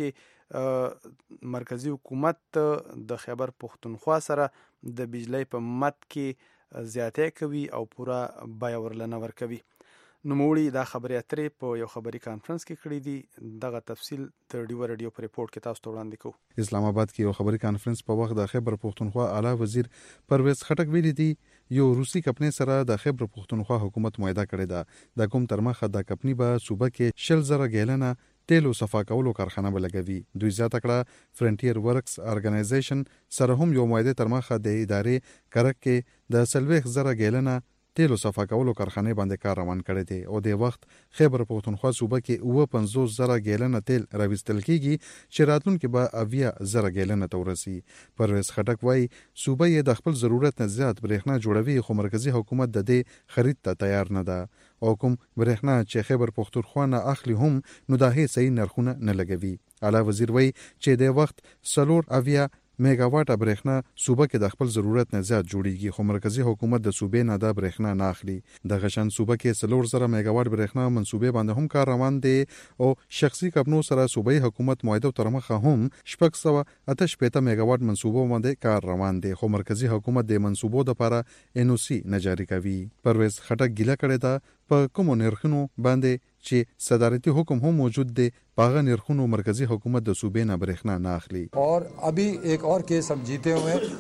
چې مرکزی حکومت د خیبر پښتونخوا سره د بجلی په مد کې زیاتې کوي او پورا بیه ورلنه ورکوي. نوموړي دا خبرې اترې په یو خبري کانفرنس کې کړې دي. دغه تفصیل د ډیوا ریډیو په ریپورت کې تاسو ته وړاندې کوو. اسلام آباد کې یو خبري کانفرنس په وخت د خیبر پښتونخوا اعلی وزیر پرویز خټک ویلي دي یو روسي کمپنۍ سره د خیبر پښتونخوا حکومت معاهده کړې ده. د کوم ترمخه د کمپنۍ به صوبه کې شل زره ګیلنه تیلو صفا کولو کارخانه بلګوي. دوی زیاته کړه فرنټیر ورکس ارګنایزیشن سره هم یو معاهده ترمخه د ادارې کرک کې د سلويخ زره ګیلنه تیلو صفا کولو کارخانه باندې کار روان کړی دی او د وخت خیبر پښتونخوا صوبه کې اوه پنځوس زره ګیلنه تیل راوستل کیږي چې راتلونکي به اویا زره ګیلنه تورسي. پرویز خټک وايي صوبه یې د خپل ضرورت نه زیات برېښنا جوړوي خو مرکزی حکومت د دې خرید ته تیار نه ده او کوم برېښنا چې خیبر پښتونخوا نه اخلي هم نو دا هي صحیح نرخونه نه لګوي. اعلی وزیر وايي چې د وخت سلور اویا میگا واټ برېښنا صوبه کې د خپل ضرورت نه زیات جوړیږي خو مرکزی حکومت د صوبې نه د برېښنا نه اخلي. د غشن صوبه کې سلور زره میگا واټ برېښنا منصوبې باندې هم کار روان دي او شخصي کمپنیو سره صوبې حکومت معاهده ترمخه هم شپږ سوه اته شپېته میگا واټ منصوبو باندې کار روان دي خو مرکزی حکومت د منصوبو لپاره ان او سی نه جاری کوي. پرویز خټک ګیله کړې ده په کوم نرخونو باندې چې صدارتی حکم هم موجود دی پاغه نرخونو مرکزی حکومت د صوبې نه برېښنا نه اخلي. और अभी एक और केस हम जीते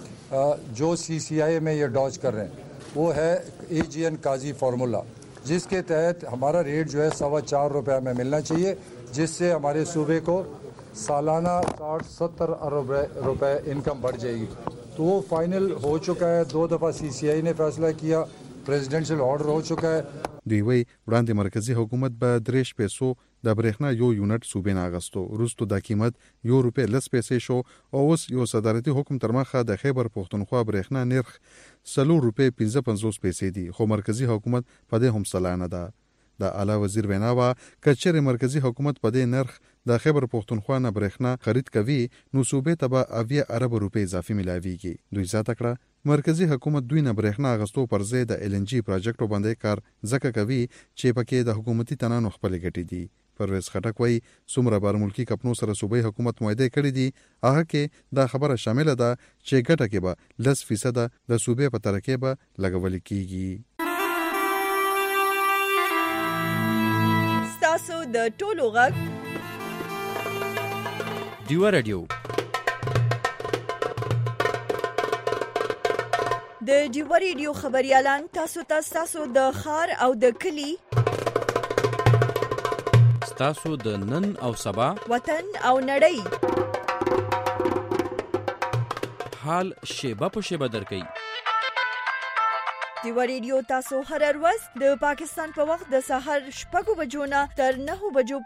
हुए जो सीसीआई में ये डॉज कर रहे हैं वो है एजीएन काजी फार्मूला जिसके तहत हमारा रेट जो है सवा चार रुपये में मिलना चाहिए जिससे हमारे सूबे को सालाना साठ सत्तर अरब रुपए इनकम बढ़ जाएगी. तो वो फाइनल हो चुका है. दो दफ़ा सीसीआई ने फैसला किया. प्रेसिडेंशियल ऑर्डर हो चुका है. دوی وی وړاندې مرکزی حکومت به درېش پیسو د برېښنا یو یونټ صوبې نه اغستو وروسته د قیمت یو روپې لس پیسې شو او اوس یو صدارتي حکم ترمخه د خیبر پښتونخوا برېښنا نرخ څلور روپې پنځه پنځوس پیسې دي خو مرکزی حکومت په دې هم سلانه ده. د اعلی وزیر وینا وا کچره مرکزی حکومت په دې نرخ د خیبر پښتونخوا نه برېښنا خرید کوي نو صوبې ته به اویا ارب روپې اضافي ملاويږي. دوی زیاته کړه مرکزی حکومت دوی نه برېښنا اغستو پر ځای د ال ان جی پروجیکټو باندې کار ځکه کوي چې پکې د حکومتي تنانو خپل ګټې دي. پرویز خټک وايي څومره بار ملکی کمپنیو سره صوبې حکومت معاهده کړې دي هغه کې دا خبره شامل ده چې ګټه کې به لس فیصد د صوبې په ترکه به لګول کیږي. تاسو د ټولو غږ ډیوا ریډیو د ډیوا ریډیو خبريالان تاسو ته تاسو د خار او د کلی تاسو د نن او سبا وطن او نړۍ حال شیبه په شیبه درکې. ډیوا ریډیو تاسو هر ورځ د پاکستان په وخت د سحر شپږ بجو نه تر نهه بجو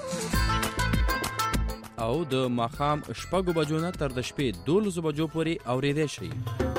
پورې او د ماخام شپږ بجو نه تر د شپې دولس بجو پورې اوریدئ شئ.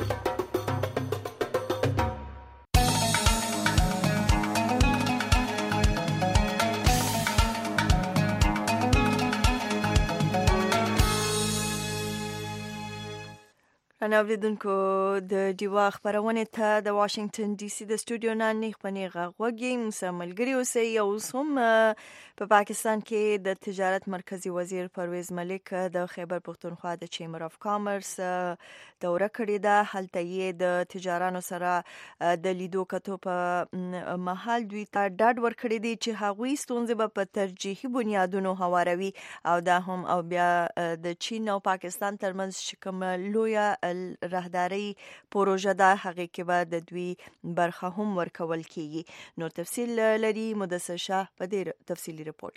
ناوریدونکو د ډیوا خبرونه ته د واشنگټن ډي سي د سټوډیو نه نه خپنې غوږی مسملګری اوسئ. اوس هم په پاکستان کې د تجارت مرکزی وزیر پرویز ملک د خیبر پښتونخوا د چیمبر اف کامرس دوره کړې ده. هلته یې د تجارانو سره د لیدو کتو په محل دوی ته ډاډ ورکړی دی چې هغوی ستونزې به په ترجیحي بنیادونو هواروي او دا هم او بیا د چین او پاکستان ترمنځ کوم لویه راهداري پروژه ده هغه کې به د دوی برخه هم ورکول کیږي. نو تفصیل لري مدثر شاه په دې تفصیلی رپورت کې.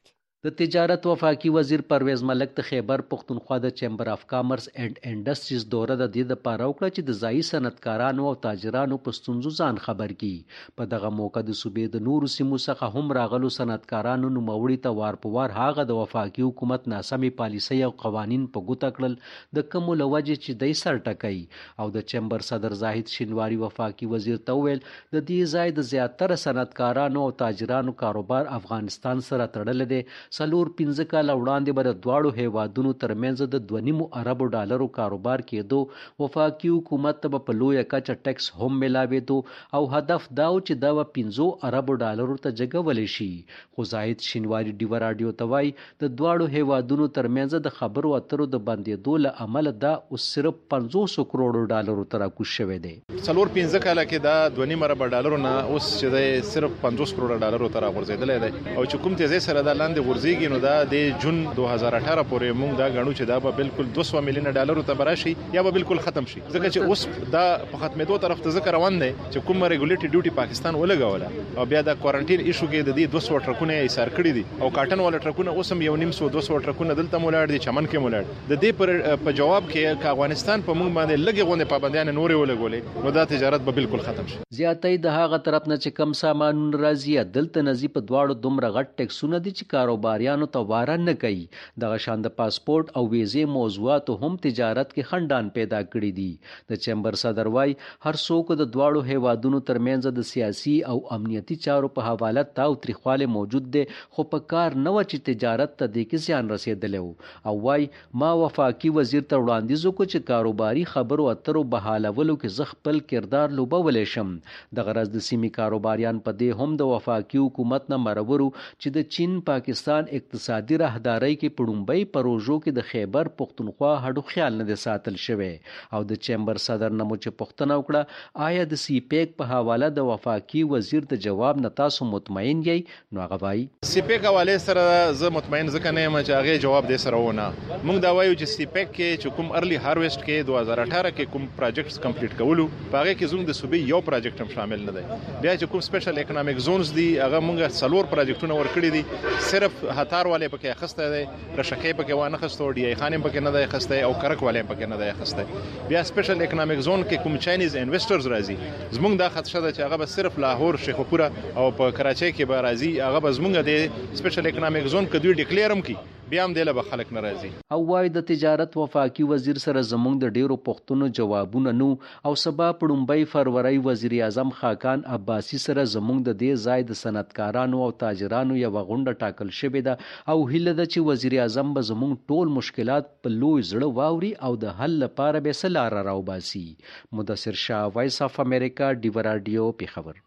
د تجارت وفاقي وزیر پرویز ملک د خیبر پښتونخوا د چیمبر اف کامرس اینڈ انډستریز دوره د دې لپاره وکړه چې د ځایي صنعتکارانو او تاجرانو په ستونزو ځان خبر کړي. په دغه موقع د صوبې د نورو سیمو څخه هم راغلو صنعتکارانو نوموړي ته وار په وار هغه د وفاقي حکومت ناسمې پالیسۍ او قوانین په ګوته کړل د کومو له وجې چې دی سر ټکوي. او د چیمبر صدر زاهد شینواري وفاقي وزیر ته وویل د دې ځای د زیاتره صنعتکارانو او تاجرانو کاروبار افغانستان سره تړلی دی. څلور پنځه کاله وړاندې به د دواړو هیوادونو ترمنځ د دوه نیمو اربو ډالرو کاروبار کېدو. وفاقي حکومت ته به په لویه کچه ټیکس هم میلاوېدو او هدف دا و چې دا به پنځو اربو ډالرو ته جګولی شي. خو زاهد شینواري ډیوه راډیو ته وایي د دواړو هیوادونو ترمنځ د خبرو اترو د بندېدو له امله دا اوس صرف پنځوسو کروړو ډالرو ته راکوز شوی دی. څلور پنځه کاله کې دا دوه نیم اربه ډالرو نه اوس چې دی صرف پنځوس کروړه ډالرو ته راغورځېدلی دی او چې کوم تیزۍ سره دا لاندې غورځېږي نو دا د جون دوه هزار اټھارہ پورې موږ دا غنو چې دا به بالکل دوه سوه میلیونه ډالرو ته براشي یا به بالکل ختم شي. ځکه چې اوس دا په ختمېدو طرف ته ځکه روان دی چې کوم ریګولیټډ ډیوټي پاکستان ولګوله او بیا د کوارنټین ایشو کې د دې دوه سوه ټرکونه یې ایثار کړي دي او کاټن والا ټرکونه اوس هم یو نیم سو دوه سوه ټرکونه دلته مولاړ دي چمن کې مولاړ. د دې پر په جواب کې ک افغانستان په موږ باندې لګي غونډه پابندیان نورې ولګولې نو دا تجارت به بالکل ختم شي. زیاتې د هغه طرف نه چې کم سامانونه راځي دلته نزي په دواړو دومره غټ ټیکسونه دي چې کاروباریانو ته واره نه کوي. دغه شان د پاسپورت او ویزې موضوعاتو هم تجارت کې خنډان پیدا کړي دي. د چیمبر صدر وای هر څوک د دواړو هیوادونو ترمنځ د سیاسي او امنیتي چارو په حواله تاو تریخواله موجود دی خو په کار نه و چې تجارت ته د کې زیان رسیدلی وو. او وای ما وفاقي وزیر ته وړاندیز وکړ چې کاروباري خبرو اترو بحالولو کې زه خپل کردار لوبولی شم. د غرض د سیمې کاروباریان په دې هم د وفاقي حکومت نه مرورو چې د چین پاکستان اقتصادي راهدارۍ کې په لومړی پروژو کې د خیبر پښتونخوا هډو خیال نه دی ساتل شوی. او د چیمبر صدر نه مو چې پوښتنه وکړه آیا د سی پیک په حواله د وفاقي وزیر د جواب نه تاسو مطمئن یې نو هغه وایي سی پیک حواله سره زه مطمئن ځکه نه یم چې هغه جواب دی سره ونه. موږ دا وایو چې سی پیک کې چې کوم ارلی هارویسټ کې دوه هزار اټھارہ کې کوم پروجیکټس کمپلیټ کولو په هغه کې زموږ د صوبې یو پروجیکټ هم شامل نه دی. بیا چې کوم سپیشل اکونومیک زونز دي هغه موږ څلور پروجیکټونه ورکړي دي صرف هتار والے پکې اخسته دی رشکې پکې وانه خستو ډی ای خانم پکې نه دی اخسته او کرک والے پکې نه دی اخسته. بیا سپیشل اکونومیک زون کې کوم چاینیز انویسټرز راځي زموږ دا خدشه ده چې هغه به صرف لاهور شیخوپورا او په کراچۍ کې به راځي هغه به زموږ د سپیشل اکونومیک زون کې دوی ډیکلیئر هم کی بیا هم دله به خلک ناراضي. او وای د تجارت وفاقي وزیر سره زموږ د ډیرو پښتنو جوابونه نو او سبا پړومبۍ فروری وزیر اعظم خاقان عباسی سره زموږ د دې ځای د صنعتکارانو او تاجرانو یو غونډه ټاکل شوې ده او هیله ده چې وزیر اعظم به زموږ ټول مشکلات په لوی زړه واوري او د حل لپاره به سلار راوباسي. مدثر شاه وایس اف امریکا ډیو رادیو پیښور.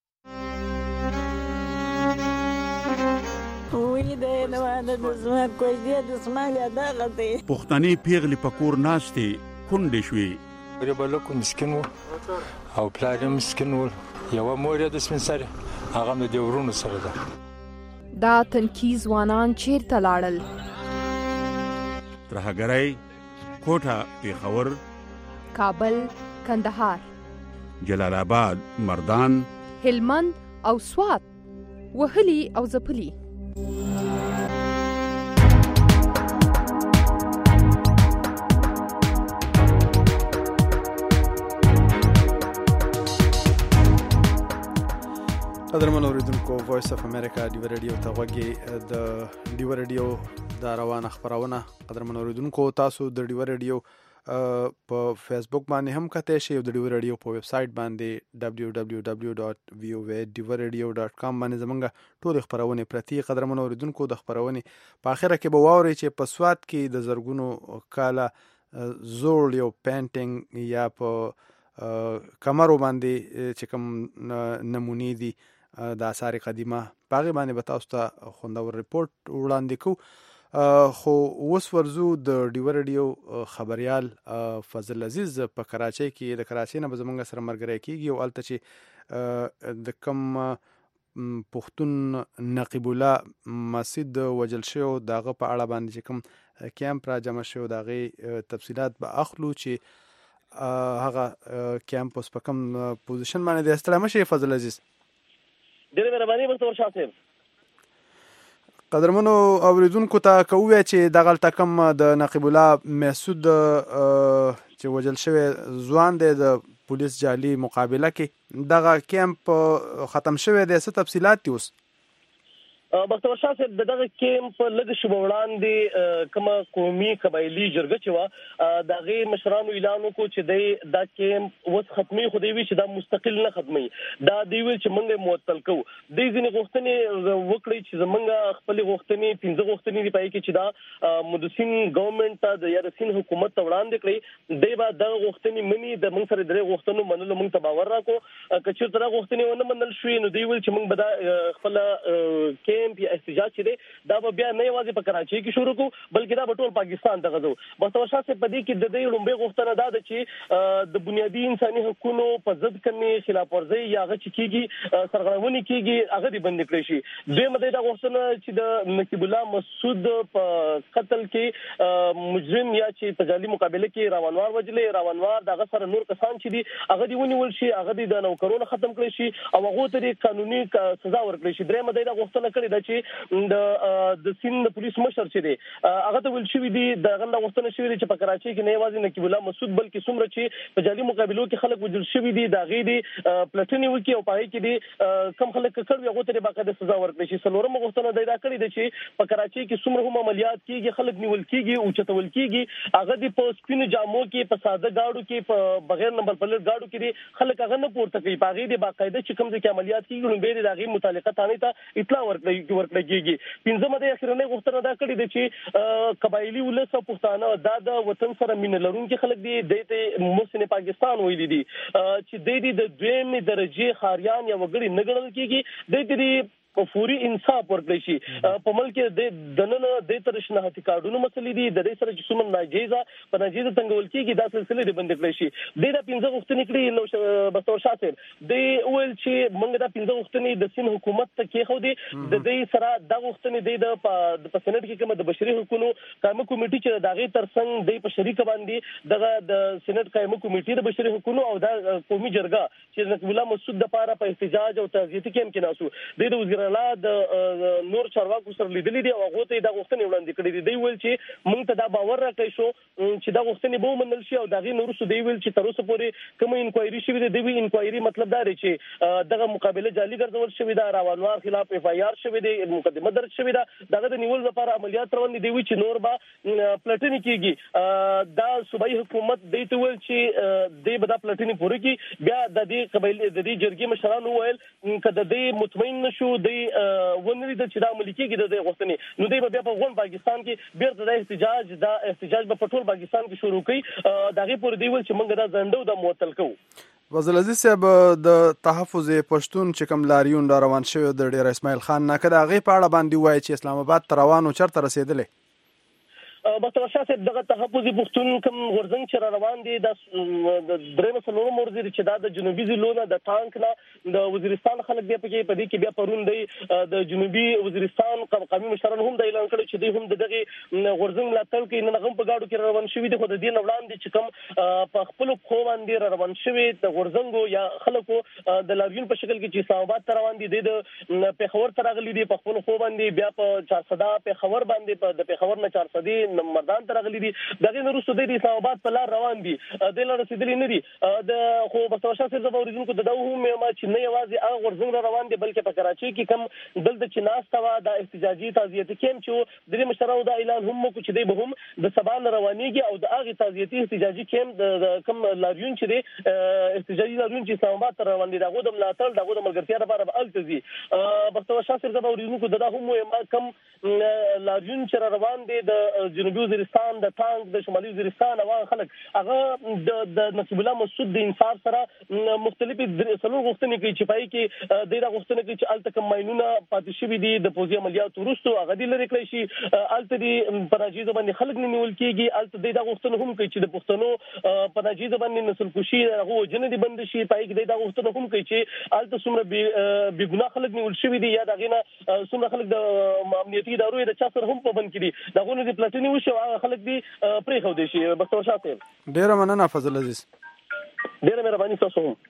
پښتني پیغلې پکور ناشته کونډې شوې ریبلکو مسکین او پلار مسکین یو مور د سپنسر هغه د دیورونو سره ده. دا تنکي ځوانان چیرته لاړل؟ ترهګرۍ کوټه پیښور کابل کندهار جلال آباد مردان هلمند او سوات وهلي او ځپلي. قدرمن اوریدونکو وایس اف امریکا ډیو رادیو ته غوږی د ډیو رادیو د روانه خبرونه. قدرمن اوریدونکو تاسو د ډیو رادیو په فیسبوک باندې هم کتئ شئ او د ډیو رادیو په ویب سایټ باندې دبلیو دبلیو دبلیو ډاٹ وی او وی ډیو رادیو ډاٹ کام باندې زمونږ ټول خبرونه پرتی. قدرمن اوریدونکو د خبرونه په اخره کې به واوري چې په سواد کې د زرګونو کاله زوړ یو پینټینګ یا په کمرو باندې چې کوم نمونې دي د آثار قدیمه باغ باندې به تاسو ته خوندور ریپورت وړاندې کوو. خو اوس ورزو د ډیو رادیو خبريال فضل عزیز په کراچۍ کې د کراچۍ نه به زمونږ سره مرګري کیږي او الته چې د کم پښتون نقیب الله مسجد وجل شو دغه په اړه باندې چې کوم کیمپ را جمع شو دغه تفصيلات به اخلو چې هغه کیمپس په کوم پوزیشن باندې د استلامه شي. فضل عزیز ډېر مهرباني مستور شاه صاحب. قدرمنو اوریدونکو ته کوي چې دغه کم د نقیب الله محسود چې وجل شوی ځوان دی د پولیس جالي مقابله کې دغه کیمپ ختم شوی دی، څه تفصیلات دي اوس؟ بختور شاه صاحب دغه کیمپ لږ شوه وړاندې کومه قومي قبایلي جرګه چې وه د هغې مشرانو اعلان وکړو چې دی دا کیمپ اوس ختموي، خو دی ویل چې دا مستقل نه ختموي، دا دی ویل چې موږ یې معطل کوو. دوی ځینې غوښتنې وکړئ چې زموږ خپلې غوښتنې پنځه غوښتنې دي په هغې کې چې دا د سین ګورنمنټ ته د یا د سین حکومت ته وړاندې کړئ. دی به دغه غوښتنې مني، د موږ سره درې غوښتنو منلو موږ ته باور راکړو. که چېرته دا غوښتنې ونه منل شوې نو دوی ویل چې موږ به دا خپله کیمپ یا احتجاج چې دی دا به بیا نه یوازې په کراچۍ کې شروع کړو بلکې دا به ټول پاکستان ته غځو. بختور شاه صاحب په دې کې د دې لومړۍ غوښتنه دا ده چې د بنیادي انساني حقوقو په ضد کومې خلاف ورزۍ یا هغه چې کېږي سرغړونې کېږي هغه دې بندې کړی شي. دویمه دا غوښتنه چې د نقیب الله مسعود په قتل کې مجرم یا چې په جعلي مقابله کې راونوار وجلې راونوار دغه سره نور کسان چې دي هغه دې ونیول شي، هغه دې د نوکرونو ختم کړی شي او هغه ته قانوني سزا ورکړي شي. درېمه دا غوښتنه کړې ده چې د د سین د پولیس مشر چې دی هغه ته ویل شوي دي دغه نه غوښتنه شوې ده چې په کراچۍ کې نه یوازې نقیب الله مسعود بلکې څومره چې په جعلي مقابلو کې خلک وژل شوي دي د هغې دې پلټنې وکړي او په هغې کې دې کم خلک ککړ وي هغو ته دې باقاعده سزا ورکړی شي. څلورمه غوښتنه دا کړې ده چې په کراچۍ کې څومره هم عملیات کېږي، خلک نیول کېږي، اوچتول کېږي، هغه دې په سپینو جامو کې په ساده ګاډو کې په بغیر نمبر پلیټ ګاډو کې دې خلک هغه نه پورته کوي، په هغې دې باقاعده چې کوم ځای کې عملیات کېږي نو بیا دې د هغې متعلقه تانې ته اطلاع ورکړی ورکړی کېږي. پنځمه د اخرنۍ غوښتنه دا کړې ده چې قبایلي ولس او پښتانه دا د وطن سره مینه لرونکي خلک دي، دی ته محسن پاکستان ویلي دي چې دی دې د دویمې درجې ښاریان یا وګړي نه ګڼل کېږي، دی دې په فوري انصاف ورکړی شي. په ملک کې د دننه د تر شناختی کارډونو مسلې دي، د دې سره چې څومره ناجیزه په ناجیزه تنګول کېږي دا سلسله دې بند کړی شي. د دې پنځه غوښتنې کړې نو بختور شاه صاحب د ویل چې موږ دا پنځه غوښتنې د سین حکومت ته کېښودې، د دې سره دا غوښتنې د په سېنات کې کومه د بشري حقوقو قائمه کمیټې چې د هغې ترڅنګ د په شریکه باندې دغه د سېنات قائمه کمیټې د بشري حقوقو او د قومي جرګه چې نقیب الله مسعود دپاره په احتجاج او تعزیتي کیمپ کې ناسو د وزیر اعلی د نور چارواکو سره لیدلي دي او هغو ته یې دا غوښتنې وړاندې کړي دي. دوی ویل چې موږ ته دا باور راکړی شو چې دا غوښتنې به ومنل شي او د هغې نه وروسته دوی ویل چې تر اوسه پورې کومه انکوایري شوې ده، دوی انکوایري مطلب دا دی چې دغه مقابله جعلي ګرځول شوې ده، راونوار خلاف اف آی آر شوې ده، مقدمه درج شوې ده، دغه د نیولو لپاره عملیات روان دي. دوی ویل چې نور به پلټنې کېږي. دا صوبایي حکومت دوی ته ویل چې دوی به دا پلټنې پوره کړي. بیا د دې قبایلي د دې جرګې مشرانو وویل که د دې مطمئن نه شو دوی ونري د چې دا عملي کېږي د دې غوښتنې نو دوی به بیا په غون پاکستان کې بیرته د احتجاج دا احتجاج به په ټول پاکستان کې شروع کوي. د هغې پورې دوی ویل چې موږ دا ځنډو دا معطل کوو. وزیرالعزیز صاحب د تحفظ پښتون چې کوم لاریون را روان شوی د ډیر اسماعیل خان نه که د هغې په اړه باندې ووایي چې اسلام آباد ته روان و چېرته رسېدلی؟ بختور شاه صاحب دغه تحفظ پښتون کوم غورځنګ چې را روان دي د درېیمه څلورمه ورځ دی چې دا د جنوبي ضلعو نه د ټانک نه د وزیرستان خلک بیا پکې په دې کې بیا پرون دی د جنوبي وزیرستان قومي مشرانو هم دا اعلان کړی چې دوی هم د دغې غورځنګ ملاتړ کوي. نن هغه هم په ګاډو کې را روان شوي دي، خو د دې نه وړاندې چې کوم په خپلو پښو باندې را روان شوي د غورځنګو یا خلکو د لاریون په شکل کې چې اسلام آباد ته روان دي، د پېښور ته راغلي دي په خپلو پښو باندې، بیا په چارسده پېښور باندې د پېښور نه چارسدې مردان ته راغلي دي، د هغې نه وروسته دوی د اسلام آباد په لار روان دي، دوی لا رسېدلي نه دي. د خو بختور شاه صاحب زه به اورېدونکو ته دا ووایم چې نه یوازې هغه غورځنګ را روان دي بلکې په کراچۍ کې کوم دلته چې ناسته وه دا احتجاجي تعزیتي کیمپ چې و د دې مشرانو دا اعلان هم وکړو چې دوی به هم د سبا نه روانېږي او د هغې تعزیتي احتجاجي کیمپ د کوم لاریون چې دی احتجاجي لاریون چې اسلام آباد ته روان دي د هغو د ملاتړ د هغو د ملګرتیا لپاره به هلته ځي. بختور شاه صاحب زه به اورېدونکو ته دا هم ووایم کوم لاریون چې را روان دی د جنوبي وزیرستان د ټانک د شمالي وزیرستان او خلک هغه د نقیب الله مسعود د انصاف سره مختلفې څلور غوښتنې کوي چې په هغې کې دوی دا غوښتنه کوي چې هلته کوم ماینونه پاتې شوي دي د پوځي عملیاتو وروستو هغه دې لرې کړی شي، هلته دې په ناجیزه باندې خلک نه نیول کېږي، هلته دوی دا غوښتنه هم کوي چې د پښتنو په ناجیزه باندې نسل کشي هغه وژنې دې بندې شي، په هغې کې دوی دا غوښتنه هم کوي چې هلته څومره بې ګناه خلک نیول شوي دي یا د هغې نه څومره خلک د امنیتي ادارو د چا سره هم پابند کړي دي، د هغو نه دې پلټنې وشي او هغه خلک دې پرېښودی شي. بختور شاه صاحب ډېره مننه فضل عزیز. ډېره مهرباني ستاسو هم.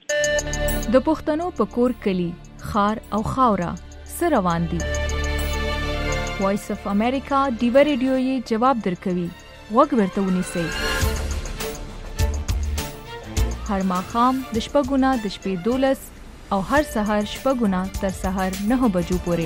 د پښتنو په کور کلي ښار او خاوره څه روان دي؟ وایس اف امریکا ډیوه ریډیو یې جواب درکوي. غوږ ورته ونیسئ. هر ماښام د شپږو نه د شپې دولس او هر سهار شپږو نه تر سهار نهو بجو پورې.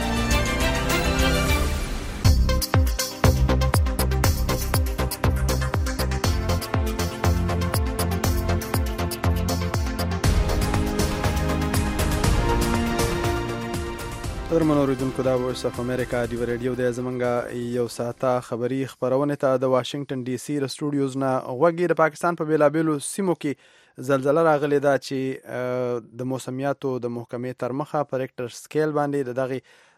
درمن اوریدونکو دا وایس اف امریکا ډیو ریډیو د زمنګا یو ساته خبری خبرونه ته د واشنگټن ډي سي ر سټوډیوز نه غوږی د پاکستان په بیلابیلو سیمو کې زلزلہ راغلی دا چې د موسمیاتو د محکمې تر مخه پر ریکټر سکیل باندې دغه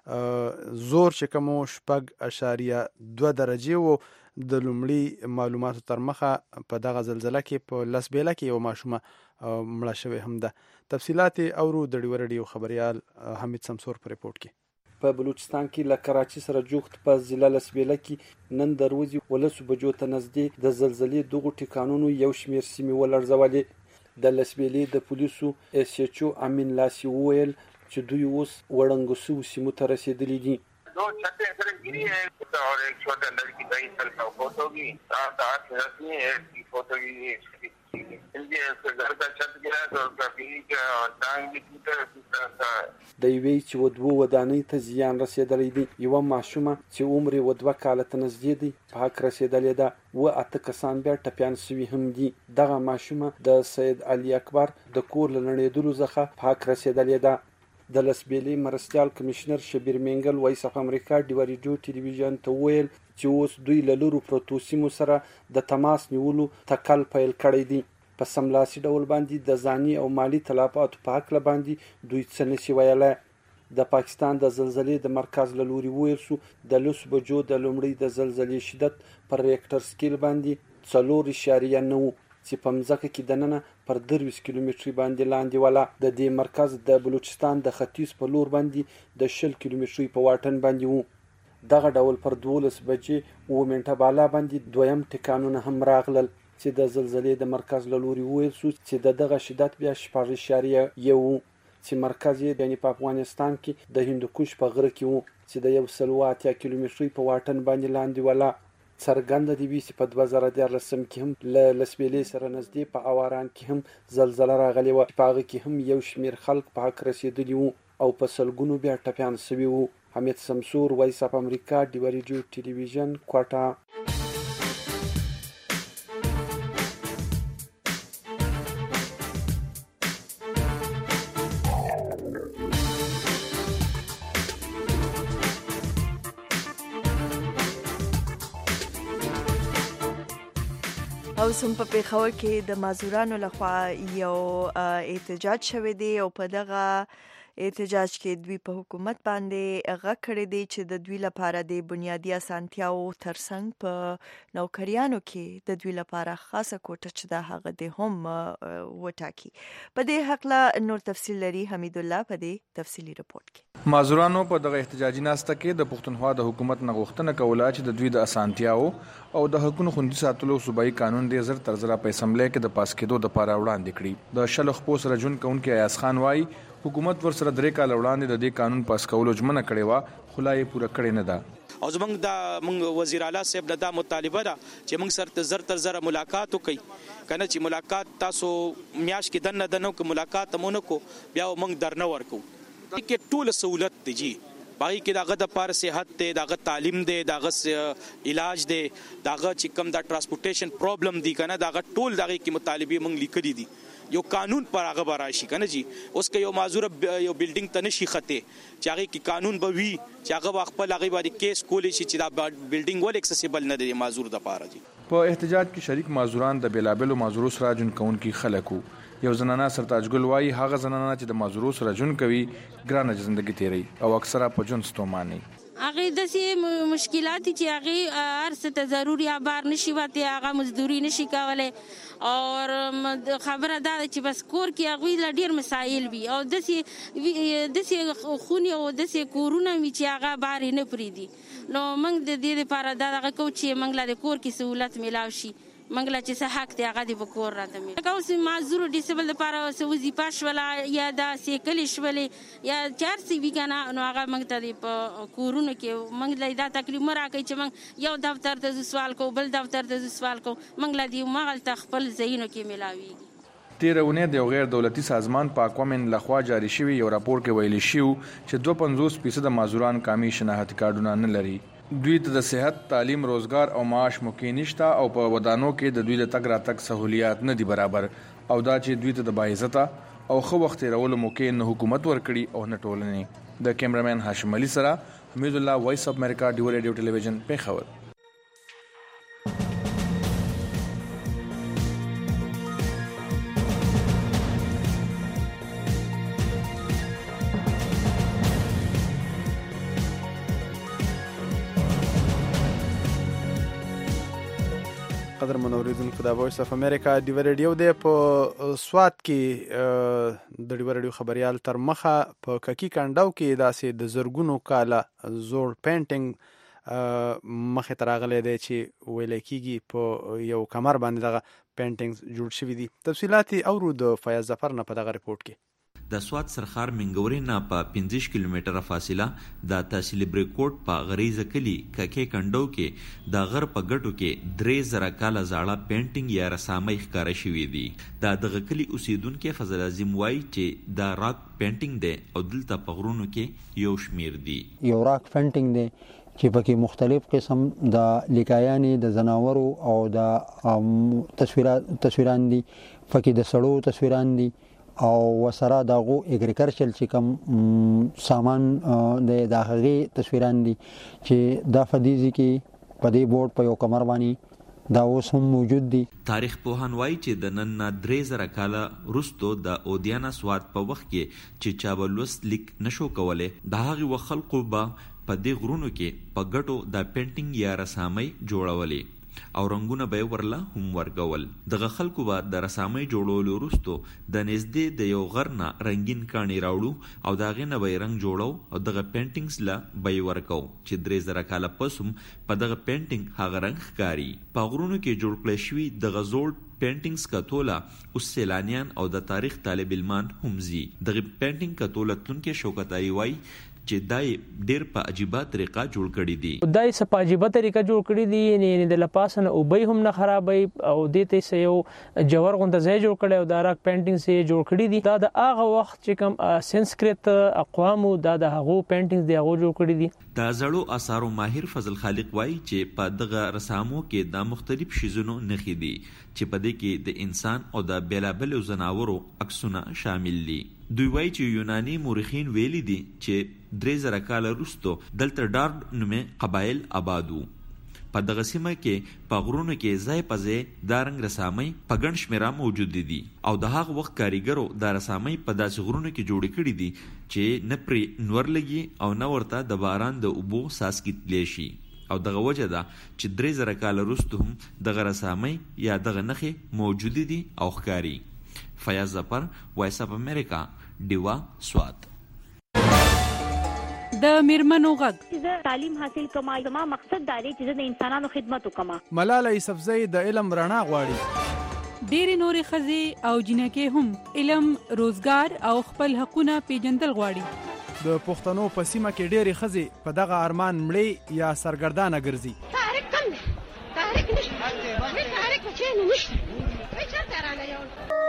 زور چې کوم شپږ اشاریه دوه درجه وو. د لومړي معلوماتو تر مخه په دغه زلزلہ کې په لسبېله کې یو ماشومه مړه شوې هم ده. تفصيلات اورو د ډیو ریډیو خبريال حمید سمسور په ریپورت کې. په بلوچستان کې له کراچي سره جوخت په ضلع لسبېله کې نن دروازي ولسو بجو ته نږدې د زلزلې دغه ټکانونو یو شمیر سیمې ولړزولې. د لسبېلې د پولیسو اس ایچ او امین لاسی وویل چې دوی اوس وړنګسو سیمو ته رسیدلي دي. दो छतें इधर गिरी है और एक छोटे लड़की का ही सर का फोटो भी सात आठ रस्सी है की फोटो भी इनके घर का छत गिरा तो उसका बीवी का टांग भी टूटा था. د یوې چې ودوو ودانۍ ته زیان رسېدلی دی. یوه ماشومه چې عمر یې ودوه کاله ته نږدې دی په حق رسېدلې ده. و اته کسان بیا ټپیان سوي هم دي. دغه ماشومه د سید علي اکبر د کور له نړېدلو څخه په حق رسېدلې ده. د لسبېلې مرستیال کمشنر شبیر منګل وایس اف امریکا ډیو ریډیو ټلویزیون ته ویل چې اوس دوی له لورو پروتو سیمو سره د تماس نیولو تکل پیل کړی دی. په سملاسي ډول باندې د ځاني او مالی تلفاتو په حق باندې دوی څه نشي ویلای. د پاکستان د زلزلې د مرکز له لوري ویل شو د لس بجو د لومړۍ د زلزلې شدت پر ریکټر سکیل باندې څلور اعشاریه نه و چې په مځکه کې دننه پر درویس کیلومتري باندې لاندې ولا. د دې مرکز د بلوچستان د ختیځ په لور باندې د شل کیلومتري په واټن باندې وو. دغه ډول پر دولس بجې او منټه بالا باندې دویم ټکانونه هم راغلل چې د زلزلې د مرکز له لوري ویل شو چې د دغه شدت بیا شپږ اعشاریه یو چې مرکز یې یعنی په افغانستان کې د هندوکش په غره کې وو چې د یو سل اتیا کیلومتري په واټن باندې لاندې ولا. څرګنده دی چې په دوه زره دیارلسم کې هم له لسبېلې سره نږدې په اواران کې هم زلزلہ راغلی و. په هغه کې هم یو شمیر خلک په حق رسېدلي وو او په سلګونو بیا ټپیان سوي وو. حمید سمسور وایس اف امریکا ډیو ریډیو ټلویزیون کوټه. او سم په پیښور کې د مازورانو لخوا یو احتجاج شوی دی او په دغه احتجاج کې دوی په حکومت باندې غږ کړی دی چې د دوی لپاره د بنیادی اسانتیاو ترڅنګ په نوکریانو کې د دوی لپاره خاصه کوټه چې دا هغه د هم وټاکي. په دې حق لا نور تفصیل لري حمید الله په دې تفصیلی رپورت کې. مازورانو په دغه احتجاجي ناسته کې د پښتونخوا د حکومت نه غوښتنه کوله چې د دوی د اسانتیاو او د حقوقو خوندي ساتلو صوبایي قانون د زر تر زره په اسمبلی کې د پاس کېدو د لپاره وړاندې کړی. د شلخ پوس رجون کونکي ایاز خان وایي حکومت ورسره درې کال وړاندې د دې قانون پاس کولو ژمنه کړې و خو لا یې پوره کړې نه ده. او زمونږ د موږ وزیر اعلی صاحب له دا مطالبه ده چې موږ سره زر تر زره ملاقات وکړي کنه چې ملاقات تاسو میاش کې دنه دنه کو ملاقات مونږ کو بیا موږ درنه ورکو کې ټول سہولت دي جی باقي کې داغه د پاره صحت ته داغه تعلیم دی داغه علاج دی داغه چې کوم دا ترانسپورټیشن پرابلم دی کنه داغه ټول داغه کې مطالبه موږ لیکلي دي. یو قانون پر هغه براشي کنه جی اوس کې یو معذور یو بلډینګ ته نشي خته چې هغه کې قانون به وي چې هغه خپل هغه باندې کیس کولی شي چې دا بلډینګ ول اکسسیبل نه دی معذور د پاره جی. په احتجاج کې شریک معذوران د بیلابلو معذورو سره جون کون کې خلکو. یو زنانه سرتاج ګل وایي هغه زنانه چې د معذورو سره جون کوي ګرانه ژوندۍ تیری او اکثره په جون ستوماني. هغه د سي مشکلات چې هغه هر څه ته ضروري بار نشي واته هغه مزدوري نشي کولای اور خبره دا چې بس کور کې هغه ل ډیر مسایل وي او د سي د سي خوني او د سي کورونه می چې هغه بار نه پریدي. نو موږ د دې لپاره دا هغه کو چې موږ له کور کې سہولت ملاوي شي منګلا چې څه حق دی هغه دی په کور راته مې لکه اوس معذور ډیسیبل لپاره څه وظیفه شوله یا داسې کلي شولې یا چار سی وي که نه نو هغه موږ ته دی په کورونو کې موږ له دا تکلیف مه راکوئ چې موږ یو دفتر ته ځو سوال کوو بل دفتر ته ځو سوال کوو موږ له دې همغلته خپل ځایونو کې میلاویږي. تیره اونۍ د یو غیر دولتي سازمان په اکوامن لخوا جاری شوي یو راپور کې ویلي شوي چې دوه پنځوس فیصده معذوران قامي شناختی کارډونه نه لري. دوی ته د صحت، تعلیم، روزګار او معاش موقع نشته او په ودانو کې د دوی د تګ راتګ سہولیات نه دي برابر او دا چې دوی ته د باعزته او ښه وخت تېرولو موقع نه حکومت ورکړي او نه ټولنې. د کیمرامین هاشم علي سره حمید الله، وایس اف امریکا، ډیو ریډیو ټلویزیون، پېښور. قدر منوریدونکو د وایس اف امریکا ډیو ریډیو دی په سوات کې د ډیو ریډیو خبريال تر مخه په ککی کانډاو کې داسې د زرګونو کاله زوړ پینټینګ مخه تراغله دی چې ویل کېږي په یو کمر باندې دغه پینټینګز جوړ شوی دي. تفصيلات اورو د فیاض ظفر نه په دغه رپورت کې. د سوات سرخار منګوري نه په پنځه کیلومتره فاصله د تحصیل بریکوټ په غریزه کلی ککې کندو کې د غر په ګټو کې درې زره کاله زاړه پینټینګ یا رسامۍ ښکاره شوي دي. د دغه کلی اوسیدونکو فضل اعظم وایي چې دا راک پینټینګ دی او دلته په غرونو کې یو شمیر دي. یو راک پینټینګ دی چې پکې مختلف قسم د لیکایانې د زناورو او د تصویرات تصویران دي، پکې د سړو تصویران دي او وسره دغه اګریکلچر چې کوم سامان د داخلي تصویران دي چې دا فدیزي کې په دې بورډ په یو کمر باندې دا اوس هم موجود دي. تاریخ پوهان وایي چې د نن نه درې زره کاله وروسته د اودیانا سوات په وخت کې چې چا به لوست لیک نشو کولی د هغې وخت خلقو به په دې غرونو کې په ګټو د پینټینګ یا رسامۍ جوړولې او رنگونه به ورله هم ورګول. دغه خلکو به د رسامۍ جوړولو وروسته د نږدې د یو غر نه رنګین کاڼي راوړو او د هغې نه به یې رنګ جوړو او دغه پینټینګز له به یې ورکو چې درې زره کاله پس هم په دغه پینټینګ هغه رنګ ښکاري. په غرونو کې جوړ کړی شوي دغه زوړ پینټینګز کتوله اوس سیلانیان او د تاریخ طالب علمان هم ځي. دغه پینټینګ کتوله تونکې شوکت علي وایي چې دای ډیر په عجیبه طریقه جوړ کړی دي. دای په عجیبه طریقه جوړ کړی دي، یعنی د لپاسن او به هم نه خرابای او دته سه یو جوور غونډه ځای جوړ کړي او د راک پینټینګ سه جوړ کړی دي. دا د هغه وخت چې کوم سنسکرت اقوام دا د هغه پینټینګز دی هغه جوړ کړی دي. د زړو آثارو ماهر فضل خالق وایي چې په دغه رسامو کې د مختلف شیزونو نخې دي چې په دې کې د انسان او د بیلابل زناورو عکسونه شامل دي. دوی وایي چې یوناني مورخین ویلي دي چې درې زره کاله وروسته دلته ډارډ نومې قبایل آبادو. په دغه سیمه کې په غرونو کې ځای په ځای دا رنګ رسامۍ په ګڼ شمېره موجود دي او د هغه وخت کاریګرو دا رسامۍ په داسې غرونو کې جوړې کړي دي چې نه پرې نور لګي او نه ورته د باران د اوبو څاڅکي تللی شي او دغه وجه ده چې درې زره کاله وروسته هم دغه رسامۍ یا دغه نښې موجودې دي او ښکاري. فیاض ظفر، وایس اف امریکا، ډیوا، سوات. د میرمنو غږ چې تعلیم حاصل کوم زما مقصد دا دی چې د انسانانو خدمت وکم. ملاله یوسفزۍ د علم رڼا غواړي. ډېرې نورې ښځې او جنکې هم علم، روزګار او خپل حقونه پیژندل غواړي. د پښتنو په سیمه کې ډېرې ښځې په دغه ارمان مړې یا سرګردانه ګرځي. تحریک کم دی، تحریک نشته، هیڅ تحریک چېرې نشته، هیڅ چېرته رانه یو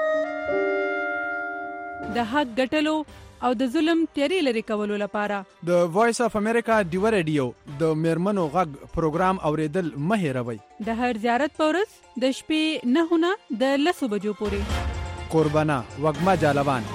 د حق ګټلو او د ظلم تیری لري کولو لپاره د وایس اف امریکا ډیو ریډیو د میرمنو غږ پروګرام اوریدل مه هېروئ. د هر زیارت په ورځ د شپې نهه نه د لسو بجو پورې. قربانه وږمه جالبان.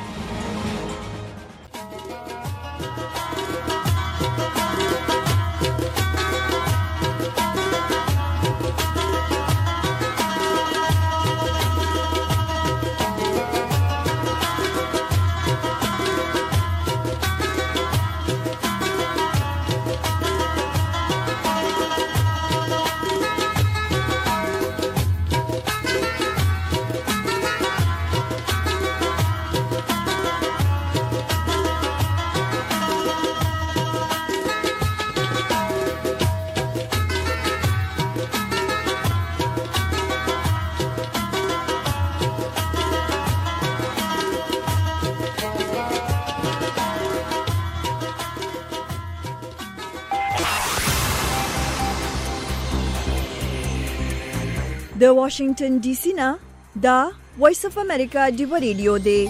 د واشنگټن ډي سي نه دا وایس اف امریکا دی ریډیو دی